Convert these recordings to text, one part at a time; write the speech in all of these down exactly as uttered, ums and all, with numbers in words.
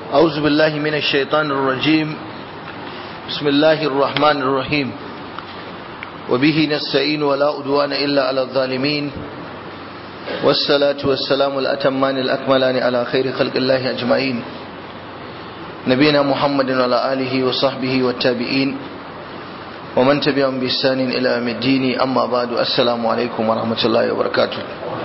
أعوذ بالله من الشيطان الرجيم. بسم الله الرحمن الرحيم. وبه نستعين ولا عدوان إلا على الظالمين، والصلاة والسلام الأتمان الأكملان على خير خلق الله أجمعين، نبينا محمد وعلى آله وصحبه والتابعين ومن تبعهم بإحسان إلى يوم الدين. أما بعد، السلام عليكم ورحمة الله وبركاته.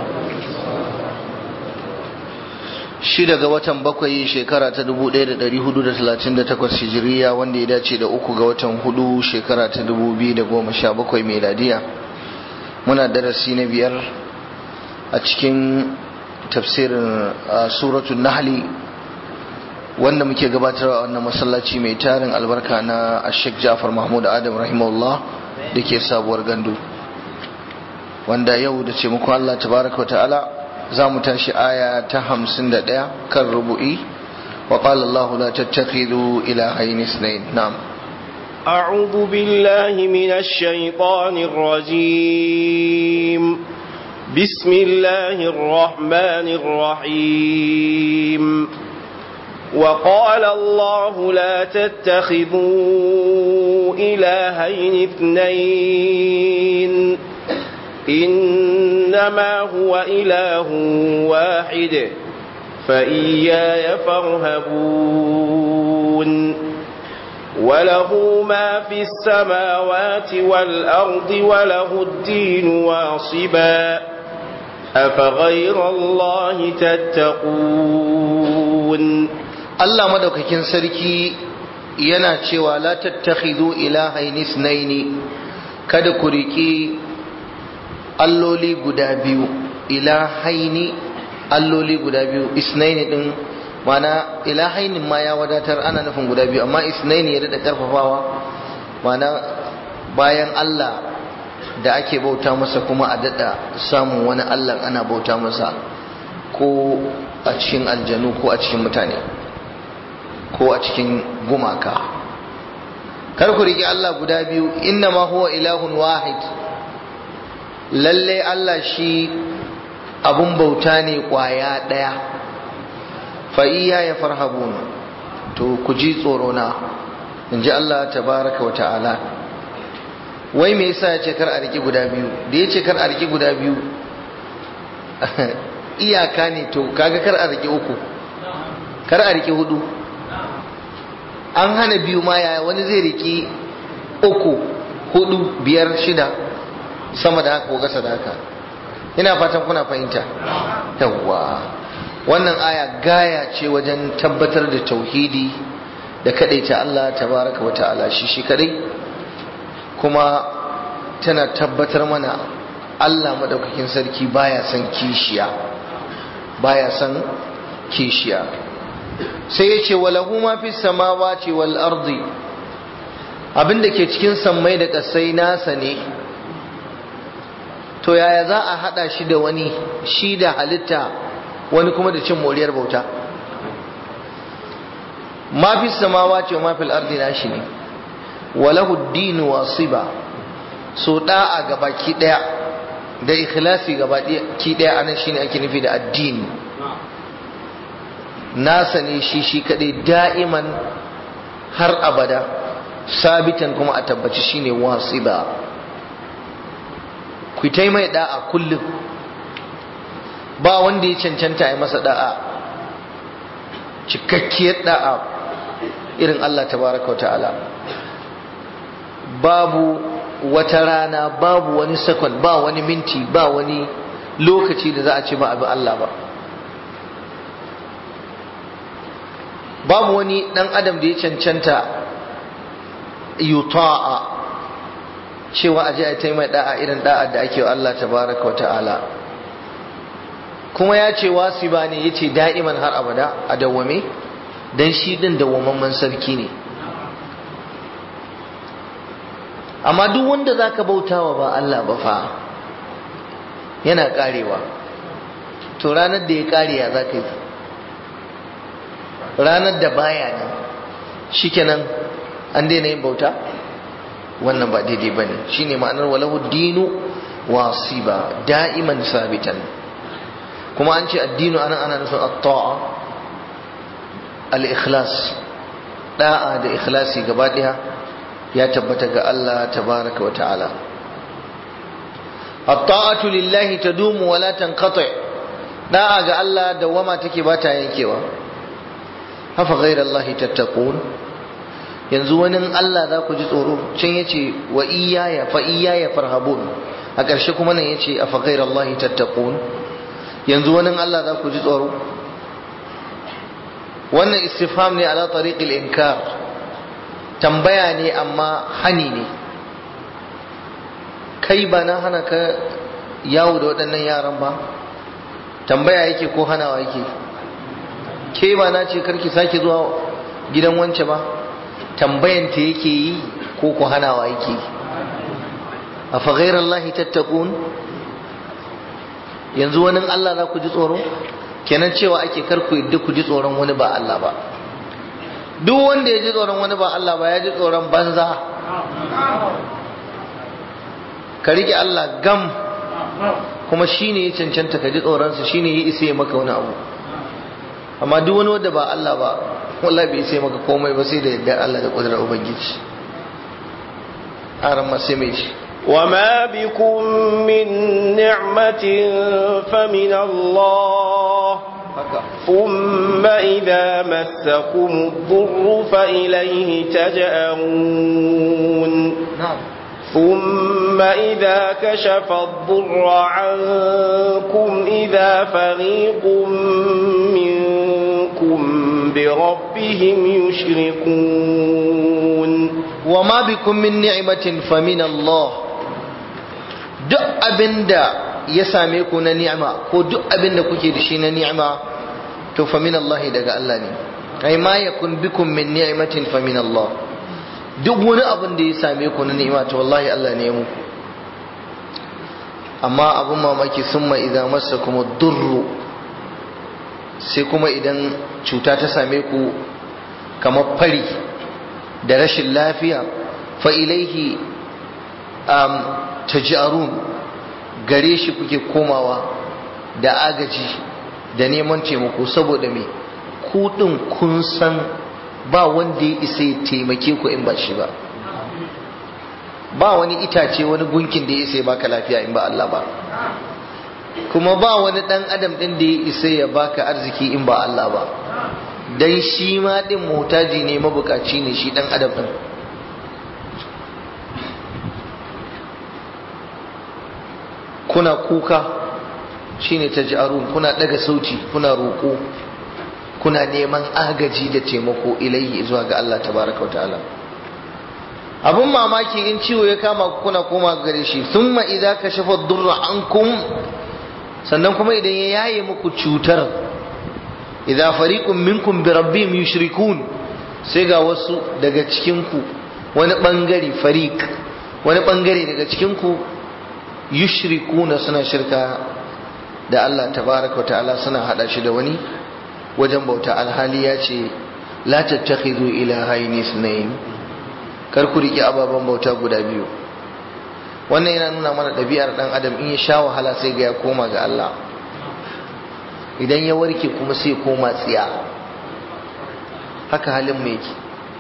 shi daga watan bakwai shekara ta dubu ɗaya da ɗari hudu da talatin da takwas hijiriya, wanda ya dace da uku ga watan hudu shekara ta dubu biyu da goma sha bakwai meladiya. Muna darasi na biyar a cikin tafsirin suratul nahli wanda muke gabatarwa a wannan masallaci mai tarin albarka na Sheikh Ja'far Mahmud Adam rahimahullah da ke sabuwar gandu, wanda yau da ce muku Allah tabaraka wa ta'ala za mu tashi aya ta hamsin da ɗaya kan rubu'i. wa qala Allah la tattakhidhu ilahayn ithnayn. na'am a'udhu billahi minash shaitanir rajim. bismillahir rahmanir rahim. wa qala Allah la tattakhidhu ilahayn ithnayn إنما هو إله واحد فإياي فارهبون وله ما في السماوات والأرض وله الدين واصبا أفغير الله تتقون. الله مدوكاكين سركي yana cewa la tattakhidhu ilahayn ithnayn, kada ku riki alloli guda biyu, ilahaini alloli guda biyu. Isnaini din mana ilahaini ma ya wadatar, ana nufin guda biyu, amma isnaini ya dada karfafawa, mana bayan Allah da ake bauta masa kuma a dada samun wani Allah ana bauta masa, ko a cikin aljanu ko a cikin mutane ko a cikin gumaka. Kar ku riƙe Allah guda biyu. inna ma huwa ilahun wahid, lalle Allah shi abun bauta ne kwaya daya. fa iya ya farhabun, to ku ji tsoro na, inji Allah tabaraka wa ta'ala. wai me yasa yace kar a riki guda biyu? da yace kar a riki guda biyu iyaka ne, to kaga kar a riki uku, kar a riki hudu. an hana biyu ma, yaya wani zai riki uku, hudu, biyar, shida, sama da haka ko kasa da haka? ina fatan kuna fahimta. yawwa, wannan aya gaya ce wajen tabbatar da tauhidi da kadaita Allah tabaraka wa ta'ala shi shi kadai, kuma tana tabbatar mana Allah madaukakin sarki baya son kishiya, baya son kishiya. sai ya ce walahu ma fi samawati wal ardi, abinda ke cikin sammai da kasai nasa ne. to yaya za a hada shi da wani, shi da halitta, wani kuma da cin moriyar bauta? ma fi samawati wa ma fil ardi nashi ne. walahu ad-din wasiba, so da'a gabaki daya da ikhlasi gabaki daya anan shine ake nufi da addini. nasa ne shi shi kadai, da'iman har abada, sabitan kuma a tabbaci shine wasiba. ku ta mai da'a kullum, ba wanda ya cancanta ya masa da'a, cikakkiyar da'a irin Allah tabaraka wa ta'ala. babu wata rana, babu wani sakon, ba wani minti, ba wani lokaci da za a ce ba abin Allah ba. babu wani dan adam da ya cancanta yuta'a, cewa aje a taimai da'a irin da'a da ake wa Allah tabaraka wa ta'ala. kuma ya ce wasiba ne, ya ce da'iman har abada, a dawwame, don shi din dawwamamman sarki ne. amma duk wanda za ka bautawa ba Allah ba fa yana karewa. to ranar da ya kare ya za ka yi? ranar da baya ne shikenan an daina yin bauta? wannan ba daidai ba ne. shi ne ma'anar walahu dinu wasiba, da'iman sabitan. kuma an ce addinu anan ana nufin at-ta'a, al-ikhlas da'a da ikhlasi gaba daya ya tabbata ga Allah tabaraka wa ta'ala. at-ta'atu lillahi tadumu wa la tanqati, da'a ga Allah dawama take ba ta yankewa. afa ghayrallahi tattaqun, yanzu wani Allah za ku ji tsoro. Can yace wa iyaya fa iyaya farhabun, a ƙarshe kuma nan yace afa ghayrallahi tattaqun, yanzu wani Allah za ku ji tsoro. wannan istifham ne ala tariqil inkar, tambaya ne amma hani ne. kai ba na hana ka yawo da waɗannan yaran ba? tambaya yake ko hanawa yake? ke ba na ce karki sake zuwa gidan wance ba? tambayanta yake yi ko ku hanawa yake? afa ghayrallahi tattaqun, yanzu wani Allah za ku ji tsoro? kenan cewa ake karku yadda ku ji tsoron wani ba Allah ba. duk wanda ya ji tsoron wani ba Allah ba ya ji tsoron banza. ka rike Allah gam, kuma shine ya cancanta ka ji tsoronsa, shine ya isa ya maka wani abu. amma duk wani wanda ba Allah ba wallahi bai isa ya maka komai ba sai da yadda Allah da kudurar ubangiji. aran ma sai mai shi وما بكم من نعمة فمن الله ثم إذا مسكم الضر فإليه تجأرون ثم إذا كشف الضر عنكم إذا فريق منكم بربهم يشركون. وما بكم من نعمة فمن الله، duk abinda ya same ku na ni'ima ko duk abinda kuke da shi na ni'ima to fa min Allah, daga Allah ne. ai ma yakun bikum min ni'matin fa min Allah, duk wani abin da ya same ku na ni'ima to wallahi Allah ne ya muku. amma abun mamaki, summa idza massakum ad-durr, sai kuma idan cuta ta same ku kamar fari da rashin lafiya, fa ilaihi um, taj'arun, gare shi kuke komawa da agaji da neman taimako. saboda me? ku din kun san ba wanda ya isa ya taimake ku in ba shi ba. ba wani itace, wani gunkin da ya isa ya baka lafiya in ba Allah ba. kuma ba wani dan adam din da ya isa ya baka arziki in ba Allah ba. dan shi ma din mutaji ne, mabukaci ne shi dan adam din. kuna kuka shine taj'arun, kuna daga sauti, kuna roko, kuna neman agaji da taimako ilaihi, zuwa ga Allah tabaraka wa ta'ala. abun mamaki, in ciwo ya kama ku kuna koma gare shi. thumma idza kashafa ad-durra ankum, sannan kuma idan ya yaye muku cutar, idza fariqun minkum bi rabbihim yushrikun, sai ga wasu daga cikin ku, wani bangare, fariq, wani bangare daga cikin ku, yushrikuna, suna shirka da Allah tabaraka wa ta'ala, suna hada shi da wani wajen bauta. alhali ya ce la tattakhidhu ilahaini ithnain, kar ku riki ababan bauta guda biyu. wannan yana nuna mana ɗabi'ar dan adam, in ya sha wahala sai ga ya koma ga Allah, idan ya warke kuma sai koma tsiya. haka halin mu yake.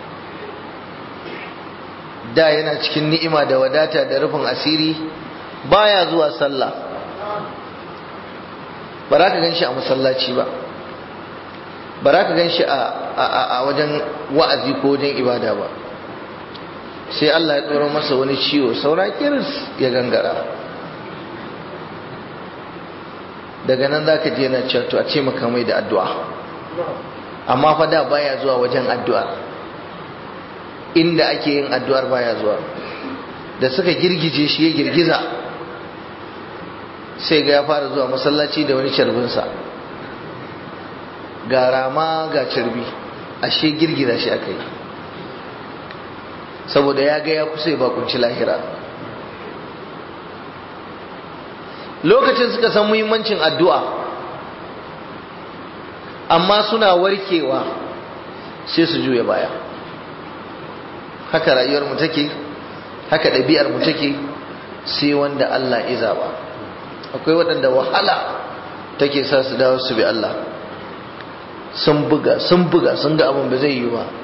da yana cikin ni'ima da wadata da rufin asiri, baya zuwa sallah, ba za ka gan shi a masallaci ba, ba za ka gan shi a wajen wa'azi ko wajen ibada ba. sai Allah ya tsoro masa wani ciwo, saura kiris ya gangara. daga nan za ka je yana cewa to a ce maka mai da addu'a. amma fa da baya zuwa wajen addu'a, inda ake yin addu'ar baya zuwa. da suka girgije shi ya girgiza, sai ga ya fara zuwa masallaci da wani carbinsa, ga rama ga carbi, ashe girgiza shi aka yi, saboda ya ga ya kusa ya bakunci lahira. lokacin suka san muhimmancin addu'a, amma suna warkewa sai su juya baya. haka rayuwar mu take, haka ɗabi'ar mu take, sai wanda Allah ya zaba. akwai waɗanda wahala take sa su dawo su bi Allah, sun buga sun buga sun ga abin ba zai yi ba.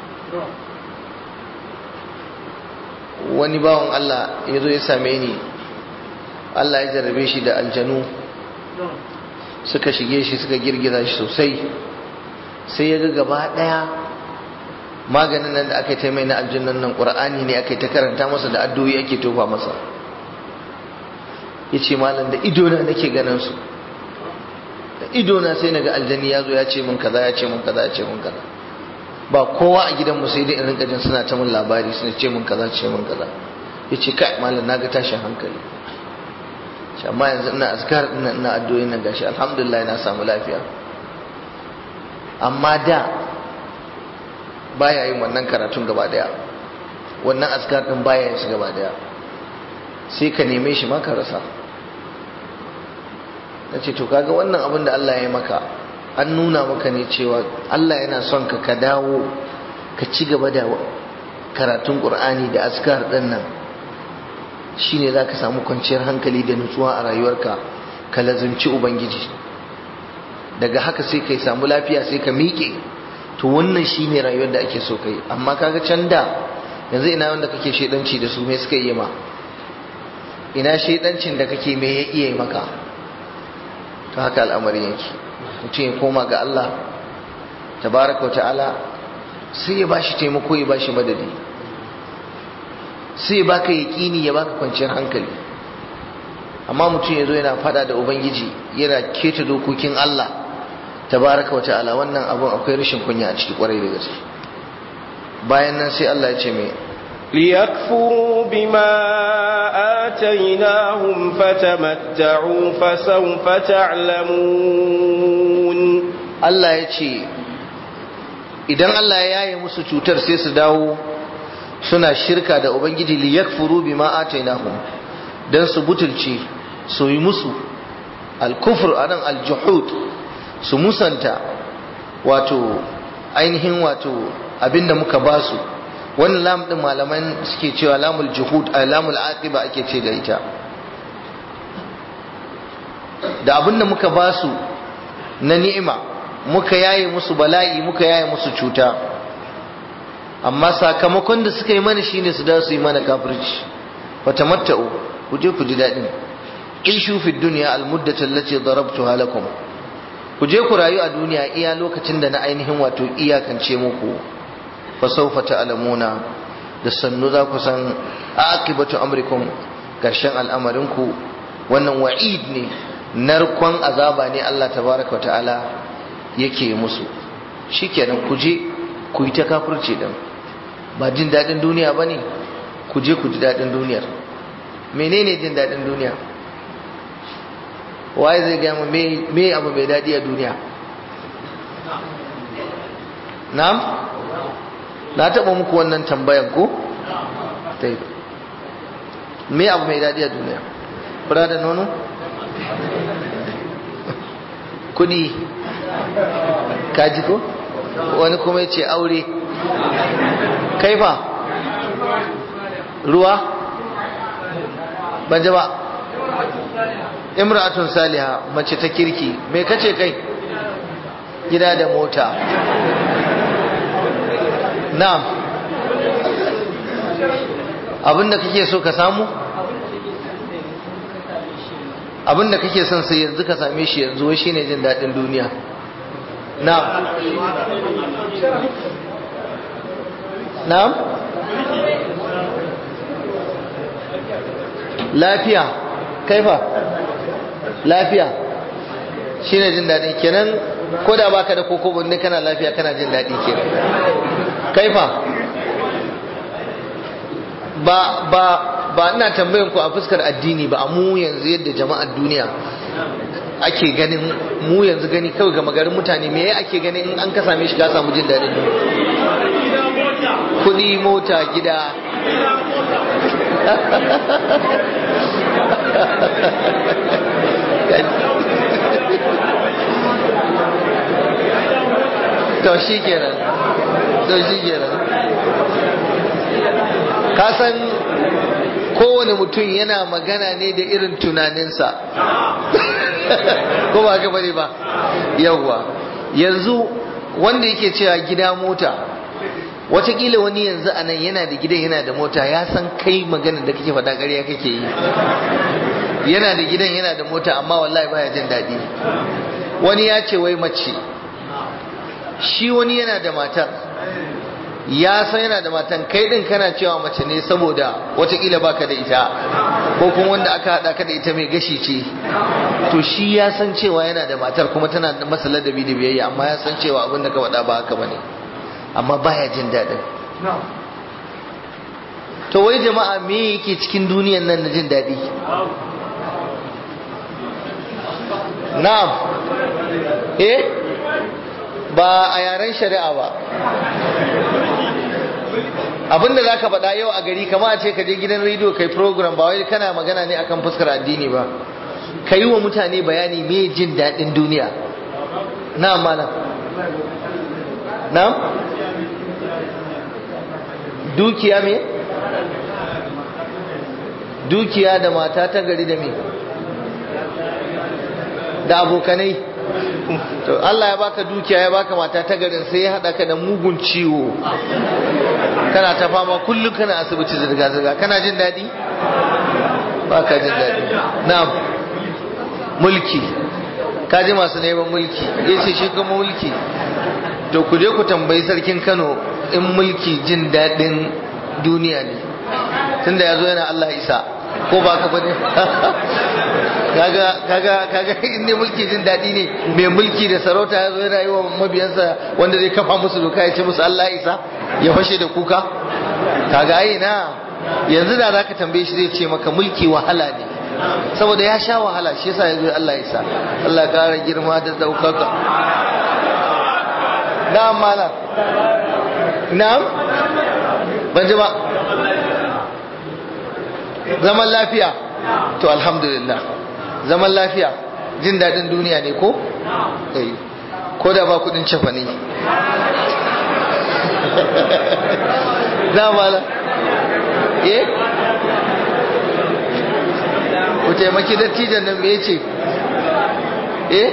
Wani bawan Allah ya zo ya same ni, Allah ya jarrabe shi da aljanu suka shige shi suka girgiza shi sosai, sai ya ga gaba daya maganin nan da aka yi ta mai na aljannan nan Qur'ani ne aka yi ta karanta masa da addu'o'i ake tofa masa. Ya ce malam da idona nake ganin su, da idona sai naga aljani ya zo ya ce min kaza ya ce min kaza ya ce min kaza, ba kowa a gidanmu sai dai in rinka jin suna ta min labari suna ce min kaza ce min kaza. Ya ce kai malam na ga tashin hankali, amma yanzu ina azkar ina ina addu'o'i nan gashi alhamdulillah na samu lafiya. Amma da baya yin wannan karatun gaba daya, wannan azkar din baya yin shi gaba daya, sai ka neme shi ma ka rasa. Nace to kaga wannan abin da Allah ya yi maka, an nuna maka ne cewa Allah yana son ka ka dawo ka ci gaba da karatun Qur'ani da azkar din nan, shine zaka samu kwanciyar hankali da nutsuwa a rayuwarka, ka lazimci ubangiji. Daga haka sai kai samu lafiya sai ka miƙe. To wannan shine rayuwar da ake so kai. Amma kaga can da yanzu ina wanda kake shedanci da su me suka yi ma? Ina shedancin da kake me ya iya maka? To haka al'amarin yake. Mutum ya koma ga Allah tabaraka wa ta'ala, sai ya bashi taimako ya bashi madadi, sai ya baka yaƙini ya baka kwanciyar hankali. Amma mutum ya zo yana fada da ubangiji yana keta dokokin Allah tabaraka wa ta'ala, wannan abun akwai rashin kunya a ciki kwarai da gaske. Bayan nan sai Allah ya ce mai ليكفروا بما آتيناهم فتمتعوا فسوف تعلمون. Allah ya ce idan Allah ya yaye musu cutar sai su dawo suna shirka da ubangiji, liyakfuru bima atainahum, dan su butulce su yi musu al-kufr anan al-juhud, su musanta wato ainihin wato abinda muka basu. Wannan lam din malaman suke cewa lamul juhud a lamul aqiba ake ce da ita, da abinda muka basu na ni'ima muka yaye musu bala'i muka yaye musu cuta, amma sakamakon da suka yi mana shine su da su yi mana kafirci. fatamatta'u, ku je ku ji dadin, ishu fi dunya almuddatu allati darabtuha lakum, ku je ku rayu a duniya iya lokacin da na ainihin wato iyakance muku. fa sawfa ta'lamuna, da sannu za ku san aqibatu amrikum, karshen al'amarinku. Wannan wa'id ne, narkon azaba ne Allah tabaraka wa ta'ala yake musu. Shikenan ku je ku yi ta kafirci din, ba jin dadin duniya bane, ku je ku ji dadin duniyar. Menene jin dadin duniya? Waye zai ga mu me me abu mai dadi a duniya? Na'am, na taba muku wannan tambayan ko? Tai me abu mai dadi a duniya? Fura da nono? Kudi? Kaji ko? Wani kuma ya ce aure. Kaifa? Ruwa? Ban ji ba. Imra'atun saliha, mace ta kirki. Me kace kai? Gida da mota. Na'am. Abinda kake so ka samu? Abinda kake son sai yanzu ka same shi yanzu, wai shine jin dadin duniya. Na'am. Na'am. Lafiya. Kaifa? Lafiya shine jin dadin kenan. Ko da baka da koko bunne kana lafiya kana jin dadi kenan. Kaifa? Ba ba ba ina tambayan ku a fuskar addini ba, a mu yanzu yadda jama'ar duniya ake ganin, mu yanzu gani kawai ga magarin mutane, me ake ganin in an ka same shi ka samu jin dadin kudi, mota, gida. To shi kenan, to shi kenan. Ka san kowane mutum yana magana ne da irin tunaninsa. Ko ba haka bane ba? Yawwa yanzu wanda yake cewa gida mota, watakila wani yanzu a nan yana da gidan yana da mota, ya san kai maganar da kake faɗa ƙarya kake yi. Yana da gidan yana da mota amma wallahi baya jin daɗi. Wani ya ce wai mace, shi wani yana da matar, ya san yana da matan, kai din kana cewa mace ne saboda watakila baka da ita, ko kuma wanda aka haɗa ka da ita mai gashi ce. To shi ya san cewa yana da matar kuma tana da masa ladabi da biyayya, amma ya san cewa abin da ka faɗa ba haka bane, amma baya jin daɗin. To wai jama'a me yake cikin duniyan nan na jin daɗi? Na'am, eh ba a yaren shari'a ba. Abinda za ka faɗa yau a gari, kama a ce ka je gidan rediyo kai program, ba wai kana magana ne akan fuskar addini ba, ka yi wa mutane bayani me jin daɗin duniya. Na'am malam. Na'am, dukiya me? Dukiya da mata ta gari da me? Da abokanai. To Allah ya baka dukiya ya baka mata ta garin, sai ya hada ka da mugun ciwo, kana ta fama kullum kana asibiti zirga zirga, kana jin daɗi? Baka jin daɗi. Na'am, mulki, kaji masu neman mulki, yace shi kuma mulki, to ku je ku tambayi sarkin Kano in mulki jin daɗin duniya ne, tunda ya zo yana Allah isa, ko ba ka bane? kaga kaga kaga in ne mulki jin daɗi ne, mai mulki da sarauta ya zo yana yi wa mabiyansa wanda zai kafa musu doka ya ce musu Allah isa, ya fashe da kuka? Kaga ai na yanzu da zaka tambaye shi zai ce maka mulki wahala ne, saboda ya sha wahala, shi yasa ya zo Allah isa. Allah ya kara girma da daukaka. Na'am malam. Na'am, ban ji ba. Zaman lafiya, to alhamdulillah, zaman lafiya jin daɗin duniya ne ko? Eh, ko da ba kudin cefa ne. Na mala, eh? Ku taimaki dattijan nan me ce? Eh?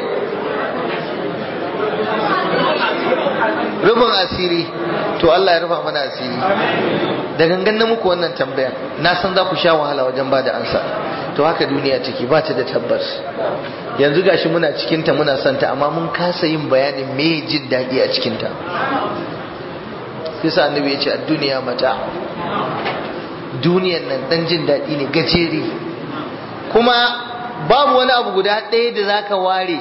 Rufin asiri, to Allah ya rufa mana asiri. Da gangan na muku wannan tambaya, na san za ku sha wahala wajen ba da ansa. To haka duniya take, ba ta da tabbas. Yanzu gashi muna cikinta muna santa, amma mun kasa yin bayanin me jin daɗi a cikinta. Sai annabi ya ce a duniya mata, duniyan nan dan jin daɗi ne gajeri, kuma babu wani abu guda ɗaya da zaka ware.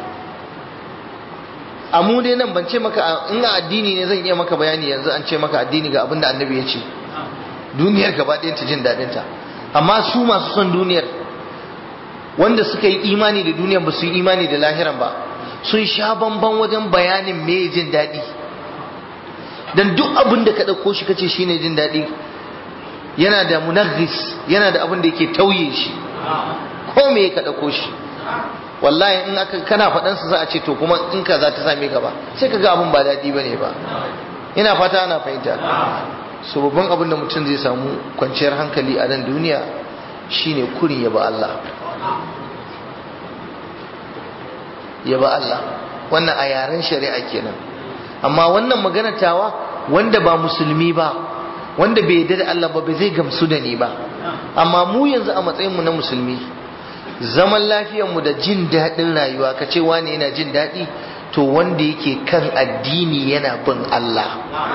A mu dai nan ban ce maka, in a addini ne zan iya maka bayani yanzu, an ce maka addini ga abinda annabi ya ce, duniyar gaba ɗayan ta jin daɗin ta. Amma su masu son duniyar, wanda suka yi imani da duniyar ba su yi imani da lahiran ba, sun sha bamban wajen bayanin me jin daɗi. Dan duk abin da ka ɗauko shi kace shine jin daɗi, yana da munaghis, yana da abin da yake tauye shi, ko me ka ɗauko shi. Wallahi in aka kana faɗan su za a ce to kuma in ka za ta same ka ba, sai ka ga abin ba daɗi bane ba. Ina fata ana fahimta. So babban abin da mutum zai samu kwanciyar hankali a nan duniya shine kurin yaba Allah. Yaba Allah, wannan a yaren shari'a kenan. Amma wannan magana tawa wanda ba musulmi ba, wanda bai yarda da Allah ba, bai zai gamsu da ni ba. Amma mu yanzu a matsayin mu na musulmi, zaman lafiyarmu da jin daɗin rayuwa, ka ce wani yana jin daɗi, to wanda yake kan addini yana bin Allah.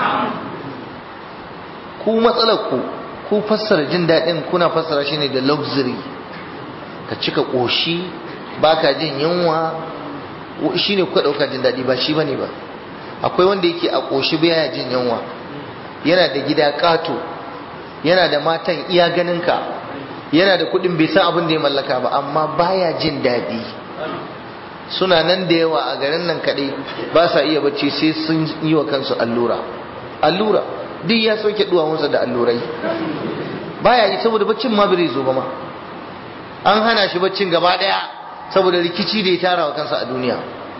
Ku matsalar ku, ku fassara jin daɗin kuna fassara shi ne da luxury, ka cika ƙoshi, baka jin yunwa, shi ne kuka ɗauka jin daɗi, ba shi ba ne ba. Akwai wanda yake a ƙoshi baya jin yunwa, yana da gida ƙato, yana da matan iya ganinka, yana da kudin bai san abin da ya mallaka ba, amma baya jin daɗi. Suna nan da yawa a garin nan kaɗai, ba sa iya bacci sai sun yi wa kansu allura. Allura duk ya soke duwawunsa da allurai, baya yi saboda baccin ma bai zo ba ma. An hana shi baccin gaba ɗaya saboda rikici da ya tara wa kansa a duniya.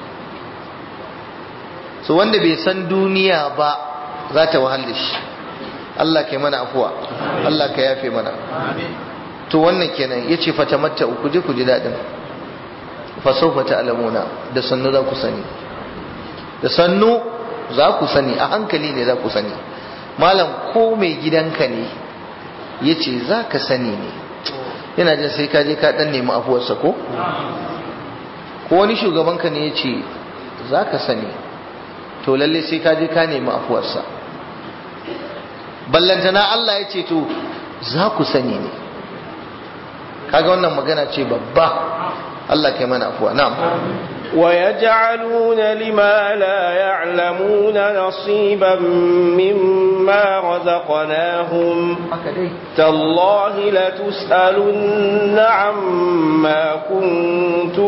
So wanda bai san duniya ba za ta wahal da shi. Allah kai mana afuwa, Allah ka yafe mana. To wannan kenan yace fatamatta ku je ku ji dadin, fa sawfa ta'lamuna, da sannu za ku sani. da sannu za ku sani, a hankali ne za ku sani. Malam ko mai gidanka ne ya ce za ka sani ne, yana jin sai ka je ka dan nemi afuwarsa ko? Ko wani shugabanka ne ya ce za ka sani, to lalle sai ka je ka nemi afuwarsa. Ballantana Allah ya ce to za ku sani ne. Kaga wannan magana ce babba. Allah kai mana afuwa. Na'am. ويجعلون لما لا يعلمون نصيبا مما رزقناهم تالله لتسألن عما كنتم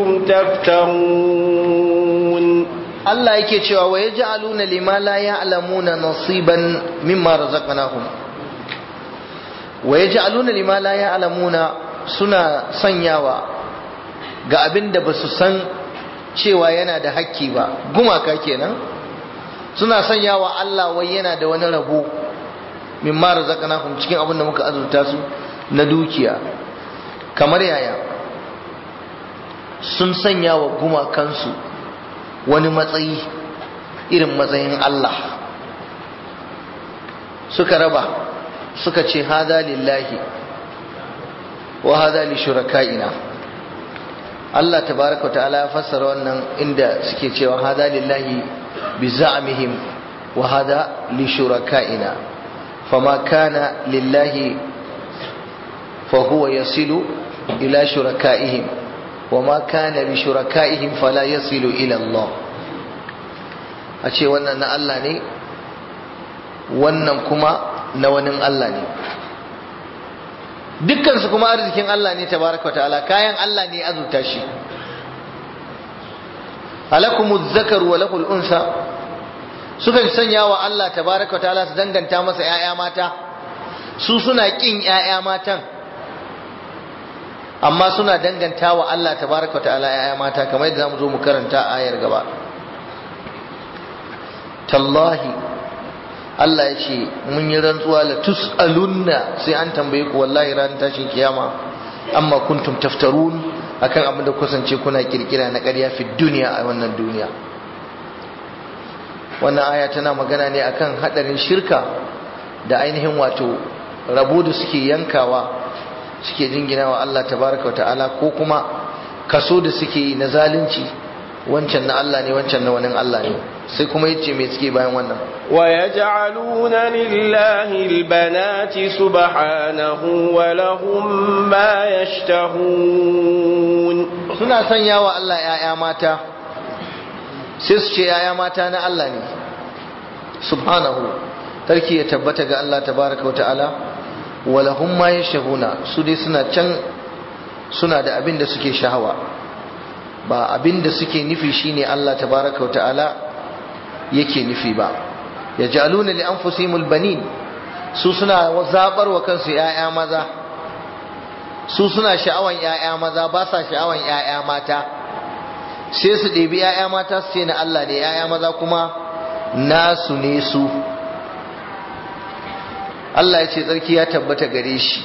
تفترون. Allah yake cewa wa yaj'aluna lima la ya'lamuna nasiban mimma razaqnahum. Wa yaj'aluna lima la ya'lamuna, suna sanyawa ga abin da basu san cewa yana da hakki ba, gumaka kenan, suna sanyawa Allah wai yana da wani rabo mimma razaqnahum cikin abin da muka azurta su na dukiya. Kamar yaya? Sun sanya wa gumakansu wani matsayi irin matsayin Allah, suka raba, suka ce hada lillahi wa hada li shuraka'ina. Allah tabaraka wa ta'ala ya fassara wannan inda suke cewa hada lillahi bi za'mihim wa hada li shuraka'ina, fama kana lillahi fa huwa yasilu ila shuraka'ihim wa ma kana li shuraka'ihim fala yasilu ila Allah. A ce wannan na Allah ne, wannan kuma na wani Allah ne, dukkansu kuma arzikin Allah ne tabaraka wa ta'ala, kayan Allah ne azurta shi. alakumuz zakar wa lahul unsa, sukan sanya wa Allah tabaraka wa ta'ala su danganta masa ƴaƴa mata, su suna kin ƴaƴa matan amma suna danganta wa Allah tabaraka wa ta'ala ƴaƴa mata, kamar yadda zamu zo mu karanta ayar gaba. Tallahi, Allah ya ce mun yi rantsuwa la tus'alunna, sai an tambaye ku wallahi ran tashin kiyama, amma kuntum taftarun, akan abin da kusance kuna kirkira na ƙarya fi duniya, a wannan duniya. Wannan aya tana magana ne akan hadarin shirka da ainihin wato rabo da suke yankawa, suke jinginawa Allah tabaraka wa ta'ala, ko kuma kaso da suke yi na zalunci, wancan na Allah ne, wancan na wani Allah ne. Sai kuma yace me suke bayan wannan? Wa yaj'aluna lillahi albanati subhanahu wa lahum ma yashtahun. Suna sanya wa Allah ƴaƴa mata, sai su ce ƴaƴa mata na Allah ne. Subhanahu, tarki ya tabbata ga Allah tabaraka wa ta'ala. Wa lahum ma yashtahuna, su dai suna can suna da abin da suke shahawa, ba abin da suke nufi shine Allah tabaraka wa ta'ala yake nufi ba. Yaj'aluna li anfusihimul banin, su suna zabar wa kansu ƴaƴa maza, su suna sha'awan ƴaƴa maza, ba sa sha'awan ƴaƴa mata, sai su ɗebi ƴaƴa mata su ce na Allah ne, ƴaƴa maza kuma nasu ne su. Allah ya ce tsarki ya tabbata gare shi,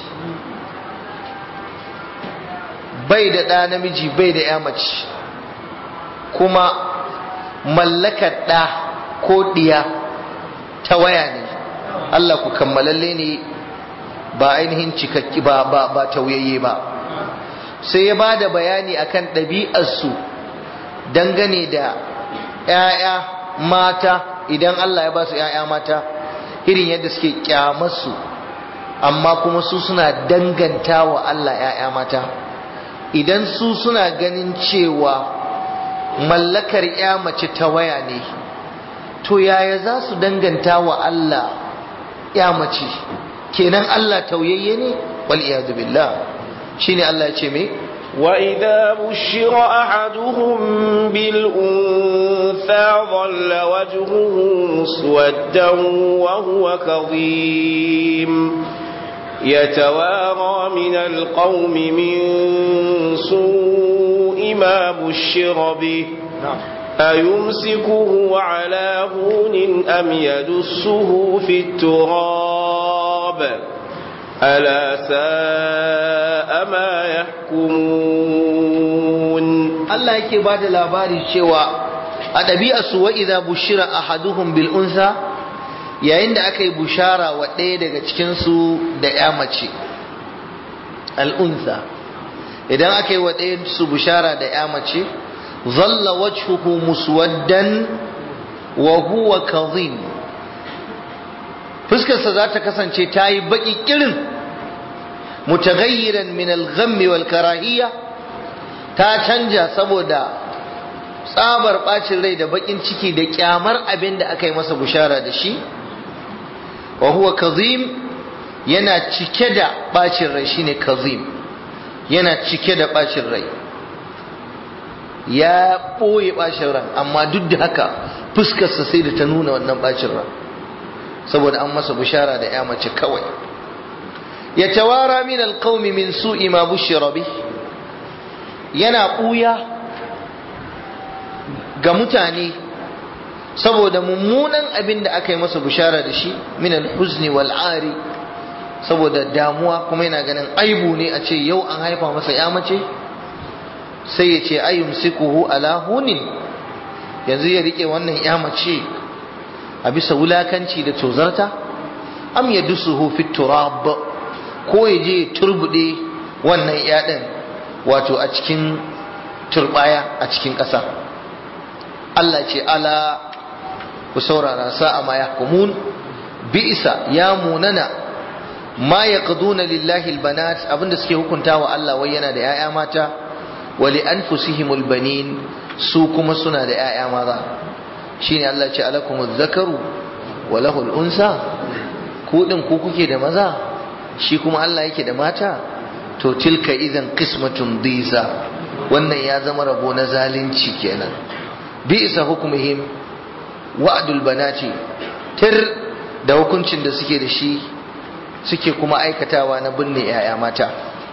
bai da ɗa namiji bai da ƴa mace, kuma mallakar ɗa ko ɗiya ta waya ne. Allah ku kammalalle ne, ba ainihin cikakki ba ba ba tauyayye ba. Sai ya bada bayani akan ɗabi'arsu dangane da ƴaƴa mata, idan Allah ya ba su ƴaƴa mata, irin yadda suke kyamarsu, amma kuma su suna danganta wa Allah ƴaƴa mata. Idan su suna ganin cewa mallakar ƴa mace ta waya ne, to yaya za su danganta wa Allah ƴa mace? Kenan Allah tauyayye ne? Wal iyadu billah. Shine Allah ya ce me? وإذا بشر أحدهم بالأنثى ظل وجهه مسودا وهو كظيم يتوارى من القوم من سوء ما بشر به أيمسكه على هون أم يدسه في التراب ألا ساء ما يحكمون. Allah yake ba da labari cewa a ɗabi'arsu wa idza bushira ahaduhum bil unsa yayin da aka yi bushara wa ɗaya daga cikin su da ya mace al unsa idan aka yi wa ɗaya su bushara da ya mace zalla wajhuhu muswaddan wa huwa kadhim fuskarsa za ta kasance ta yi baki kirin mutaghayyiran min al-ghammi wal karahiyya ta canja saboda tsabar bacin rai da bakin ciki da kyamar abin da aka yi masa bushara da shi wa huwa kazim yana cike da bacin rai shine kazim yana cike da bacin rai ya ɓoye bacin ran amma duk da haka fuskarsa sai da ta nuna wannan bacin ran saboda an masa bushara da ya mace kawai ya tawara min alqaumi min su'i ma bushira bih yana ɓuya ga mutane saboda mummunan abin da aka yi masa bushara da shi min alhuzni wal ari saboda damuwa kuma yana ganin aibu ne a ce yau an haifa masa ya mace sai ya ce ayyumsikuhu ala hunin yanzu ya rike wannan ya mace a bisa wulakanci da tozarta am yadusuhu fit turab ko ya je turbude wannan yaɗin wato a cikin turbaya a cikin ƙasa Allah ce ala ku saurara sa'a ma yahkumun bi'sa ya munana ma yaqduna lillahi albanat abinda suke hukunta wa Allah wai yana da yaya mata wa li anfusihimul banin su kuma suna da yaya maza shine Allah ce alakumuz zakaru wa lahul unsa ku din ku kuke da maza shi kuma Allah yake da mata to tilka idan qismatun diza wannan ya zama rabo na zalunci kenan bi'sa hukmuhum wa'dul banati tir da hukuncin da suke da shi suke kuma aikatawa na binne yaya mata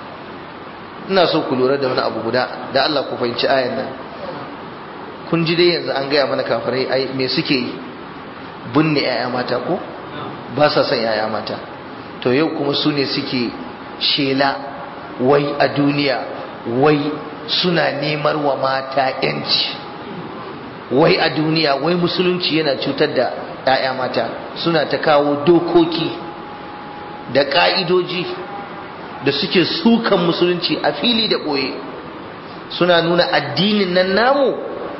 ina so ku lura da wani abu guda da Allah ku fahimci ayan nan kun ji dai yanzu an gaya mana kafirai ai me suke yi binne yaya mata ko ba sa son yaya mata to yau kuma su ne suke shela wai a duniya wai suna nemar wa mata yanci wai a duniya wai musulunci yana cutar da 'ya'ya mata suna ta kawo dokoki da ka'idoji da suke sukan musulunci a fili da ɓoye suna nuna addinin nan namu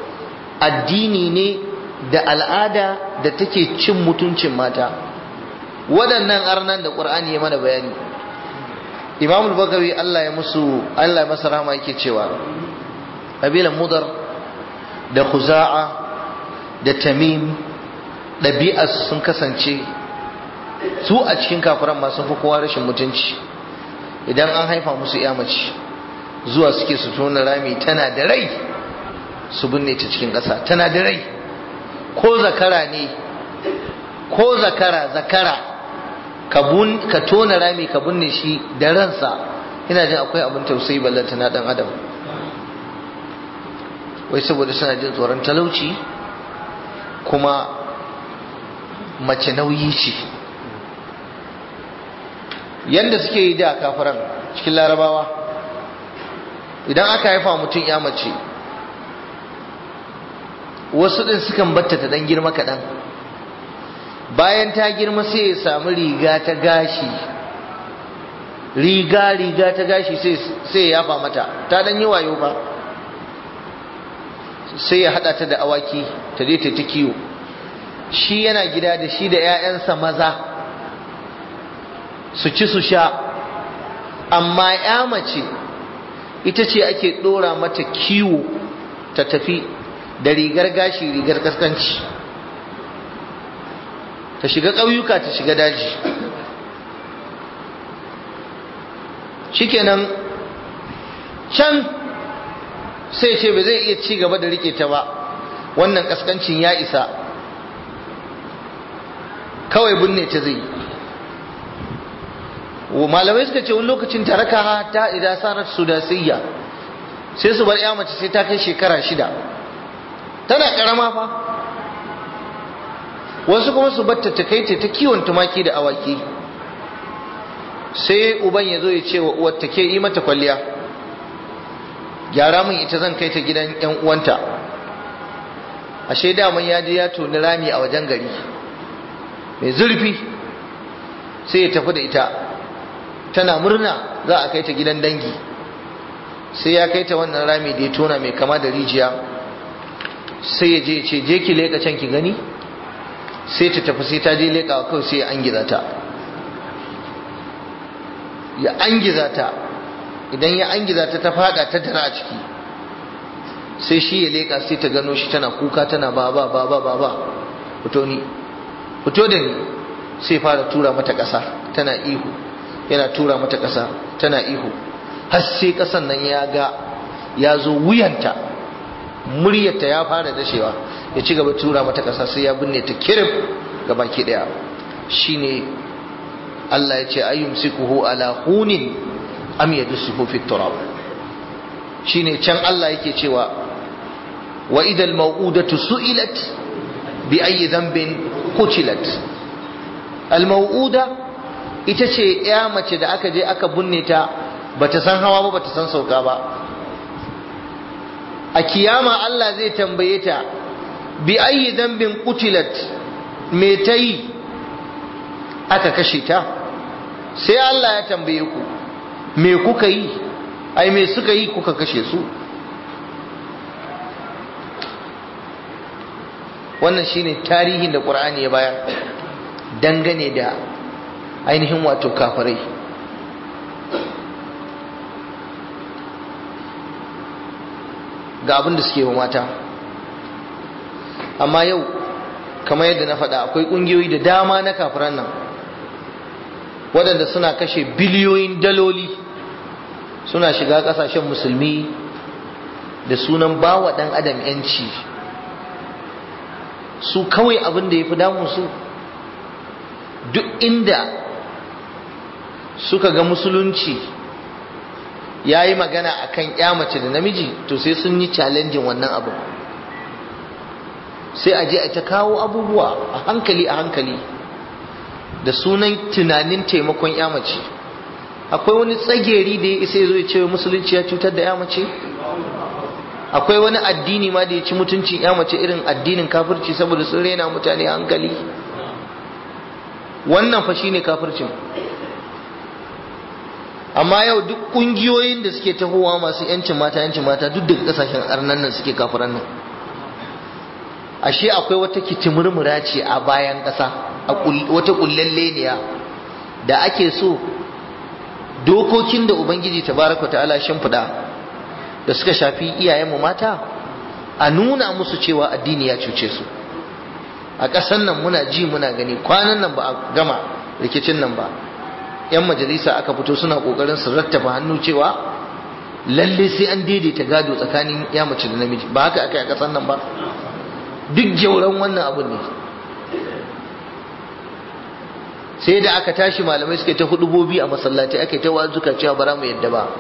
addini ne da al'ada da take cin mutuncin mata waɗannan arnan da ƙur'ani ya mana bayani imam al-bagawi Allah ya musu Allah ya masa rahama yake cewa kabilan mudar da khuza'a da tamim ɗabi'ar sun kasance su a cikin kafiran ma sun fi kowa rashin mutunci idan an haifa musu ya mace zuwa suke su tona rami tana da rai su binne ta cikin ƙasa tana da rai ko zakara ne ko zakara zakara ka tona rami ka binne shi da ransa ina jin akwai abin tausayi ballanta na dan adam wai saboda suna jin tsoron talauci kuma mace nauyi ce yanda suke yi da kafiran cikin larabawa idan aka haifa mutum ya mace wasu din sukan batta ta dan girma kaɗan bayan ta girma sai ya samu riga ta gashi riga riga ta gashi sai ya yafa mata ta dan yi wayo ba sai ya hada ta da awaki ta je ta kiwo shi yana gida da shi da 'ya'yansa maza su ci su sha amma ya mace ita ce ake dora mata kiwo ta tafi da rigar gashi rigar kaskanci ta shiga ƙauyuka ta shiga daji shikenan can sai ce ba zai iya ci gaba da rike ta ba wannan kaskancin ya isa kawai binne ta zai malamai suka ce wani lokacin taraka ta idan sarar sudasiyya sai su bar ya mace sai ta kai shekara shida tana karama fa wasu kuma su batta ta kai ta kiwon tumaki da awaki sai uban ya zo ya ce wa uwar ta ke yi mata kwalliya gyara min ita zan kai ta gidan yan uwanta ashe daman ya je ya toni rami a wajen gari mai zurfi, sai ya tafi da ita, tana murna za a kai ta gidan dangi. Sai ya kai ta wannan rami da ya tona mai kama da rijiya, sai ya je ya ce je ki leka can ki gani. Sai ta tafi, sai ta je leka kawai sai ya angiza ta ya angiza ta idan ya angiza ta ta fada ta tana a ciki, sai shi ya leka sai ta gano shi tana kuka tana ba ba ba ba ba ba fito ni fito da ni. sai fara tura mata ƙasa tana ihu, yana tura mata ƙasa tana ihu, har sai ƙasan nan ya ga ya zo wuyanta, muryarta ya fara dashewa, ya ci gaba tura mata ƙasa sai ya binne ta kirif ga baki ɗaya. shine Allah ya ce ayyumsikuhu ala hunin am yadsuhu fi turab. shine can Allah yake cewa wa idal mau'udatu su'ilat bi ayyi dhanbin qutilat. al mau'uda ita ce ya mace da aka je aka binne ta bata san hawa ba bata san sauka ba. a kiyama Allah zai tambaye ta bi ayyi dhanbin qutilat, me tayi aka kashe ta. sai Allah ya tambaye ku me kuka yi, ai me suka yi kuka kashe su. wannan shine tarihin da Qur'ani ya bayar dangane da ainihin wato kafirai. ga abin da suke wa mata. amma yau kamar yadda na faɗa akwai ƙungiyoyi da dama na kafiran nan waɗanda suna kashe biliyoyin daloli suna shiga ƙasashen musulmi da sunan bawa ɗan adam yanci. su kawai abin da ya fi damun su duk inda suka ga musulunci ya yi magana a kan mace da namiji to sai sun yi challenging wannan abu, sai a je a ta kawo abubuwa a hankali a hankali da sunan tunanin taimakon mace. akwai wani tsageri da ya isa zo ya ce musulunci ya cutar da mace? akwai wani addini ma da ya ci mutuncin mace irin addinin kafirci saboda sun rena mutane hankali? wannan fa shine kafircin. amma yau duk kungiyoyin da suke tahowa masu yancin mata yancin mata duk daga kasashen arnan nan suke kafiran nan. ashe akwai wata kitimurmura ce a bayan kasa, wata kullalleniya da ake so dokokin da ubangiji tabaraka ta'ala shimfida da suka shafi iyayenmu mata a nuna musu cewa addini ya cuce su. a ƙasan nan muna ji muna gani, kwanan nan ba a gama rikicin nan ba, yan majalisa aka fito suna kokarin su rattaba hannu cewa lalle sai an daidaita gado tsakanin ya mace da namiji. ba haka aka yi a ƙasan nan ba? duk jauran wannan abun ne. sai da aka tashi malamai suka ta hudubobi a masallaci, aka ta wazuka cewa bara mu yadda ba.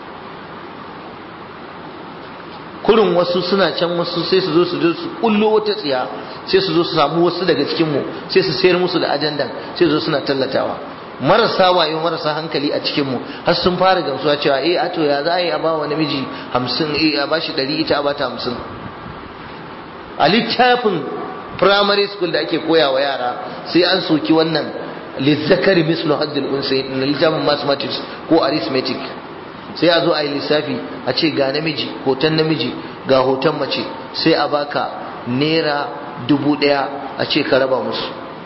kurin wasu suna can, wasu sai su zo su zo su kullo wata tsiya, sai su zo su samu wasu daga cikin mu sai su sayar musu da ajandan, sai su zo suna tallatawa. marasa wayo marasa hankali a cikin mu har sun fara gamsuwa cewa eh ato ya za a yi a ba wa namiji hamsin, eh a bashi ɗari, ita a bata hamsin. a littafin primary school da ake koya wa yara sai an soki wannan lizzakari mislu haddil unsayi na littafin mathematics ko arithmetic. sai a zo a yi lissafi a ce ga namiji, hoton namiji ga hoton mace, sai a baka naira dubu ɗaya a ce ka raba musu.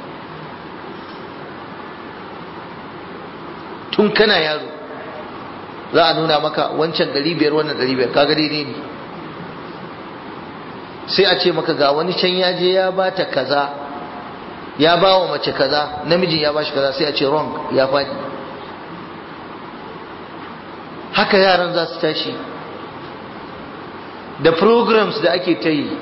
tun kana yaro za a nuna maka wancan ɗari biyar wannan ɗari biyar, kaga daidai ne. sai a ce maka ga wani can ya je ya bata kaza, ya ba wa mace kaza, namijin ya bashi kaza, sai a ce wrong, ya faɗi. haka yaran za su tashi da programs da ake ta yi.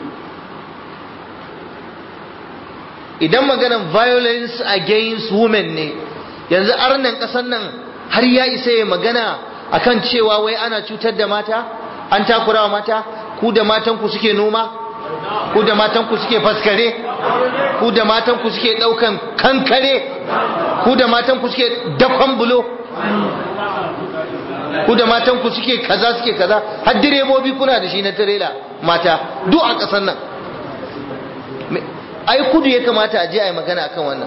idan maganan violence against women ne, yanzu arnan ƙasar nan har ya isa ya magana akan cewa wai ana cutar da mata, an takura wa mata. ku da matanku suke noma, ku da matanku suke faskare, ku da matanku suke daukan kankare, ku da matanku suke dakon bulo, ku da matanku suke kaza suke kaza, har direbobi kuna da shi na tirela mata duk a ƙasar nan. ai kudu ya kamata a je a yi magana akan wannan.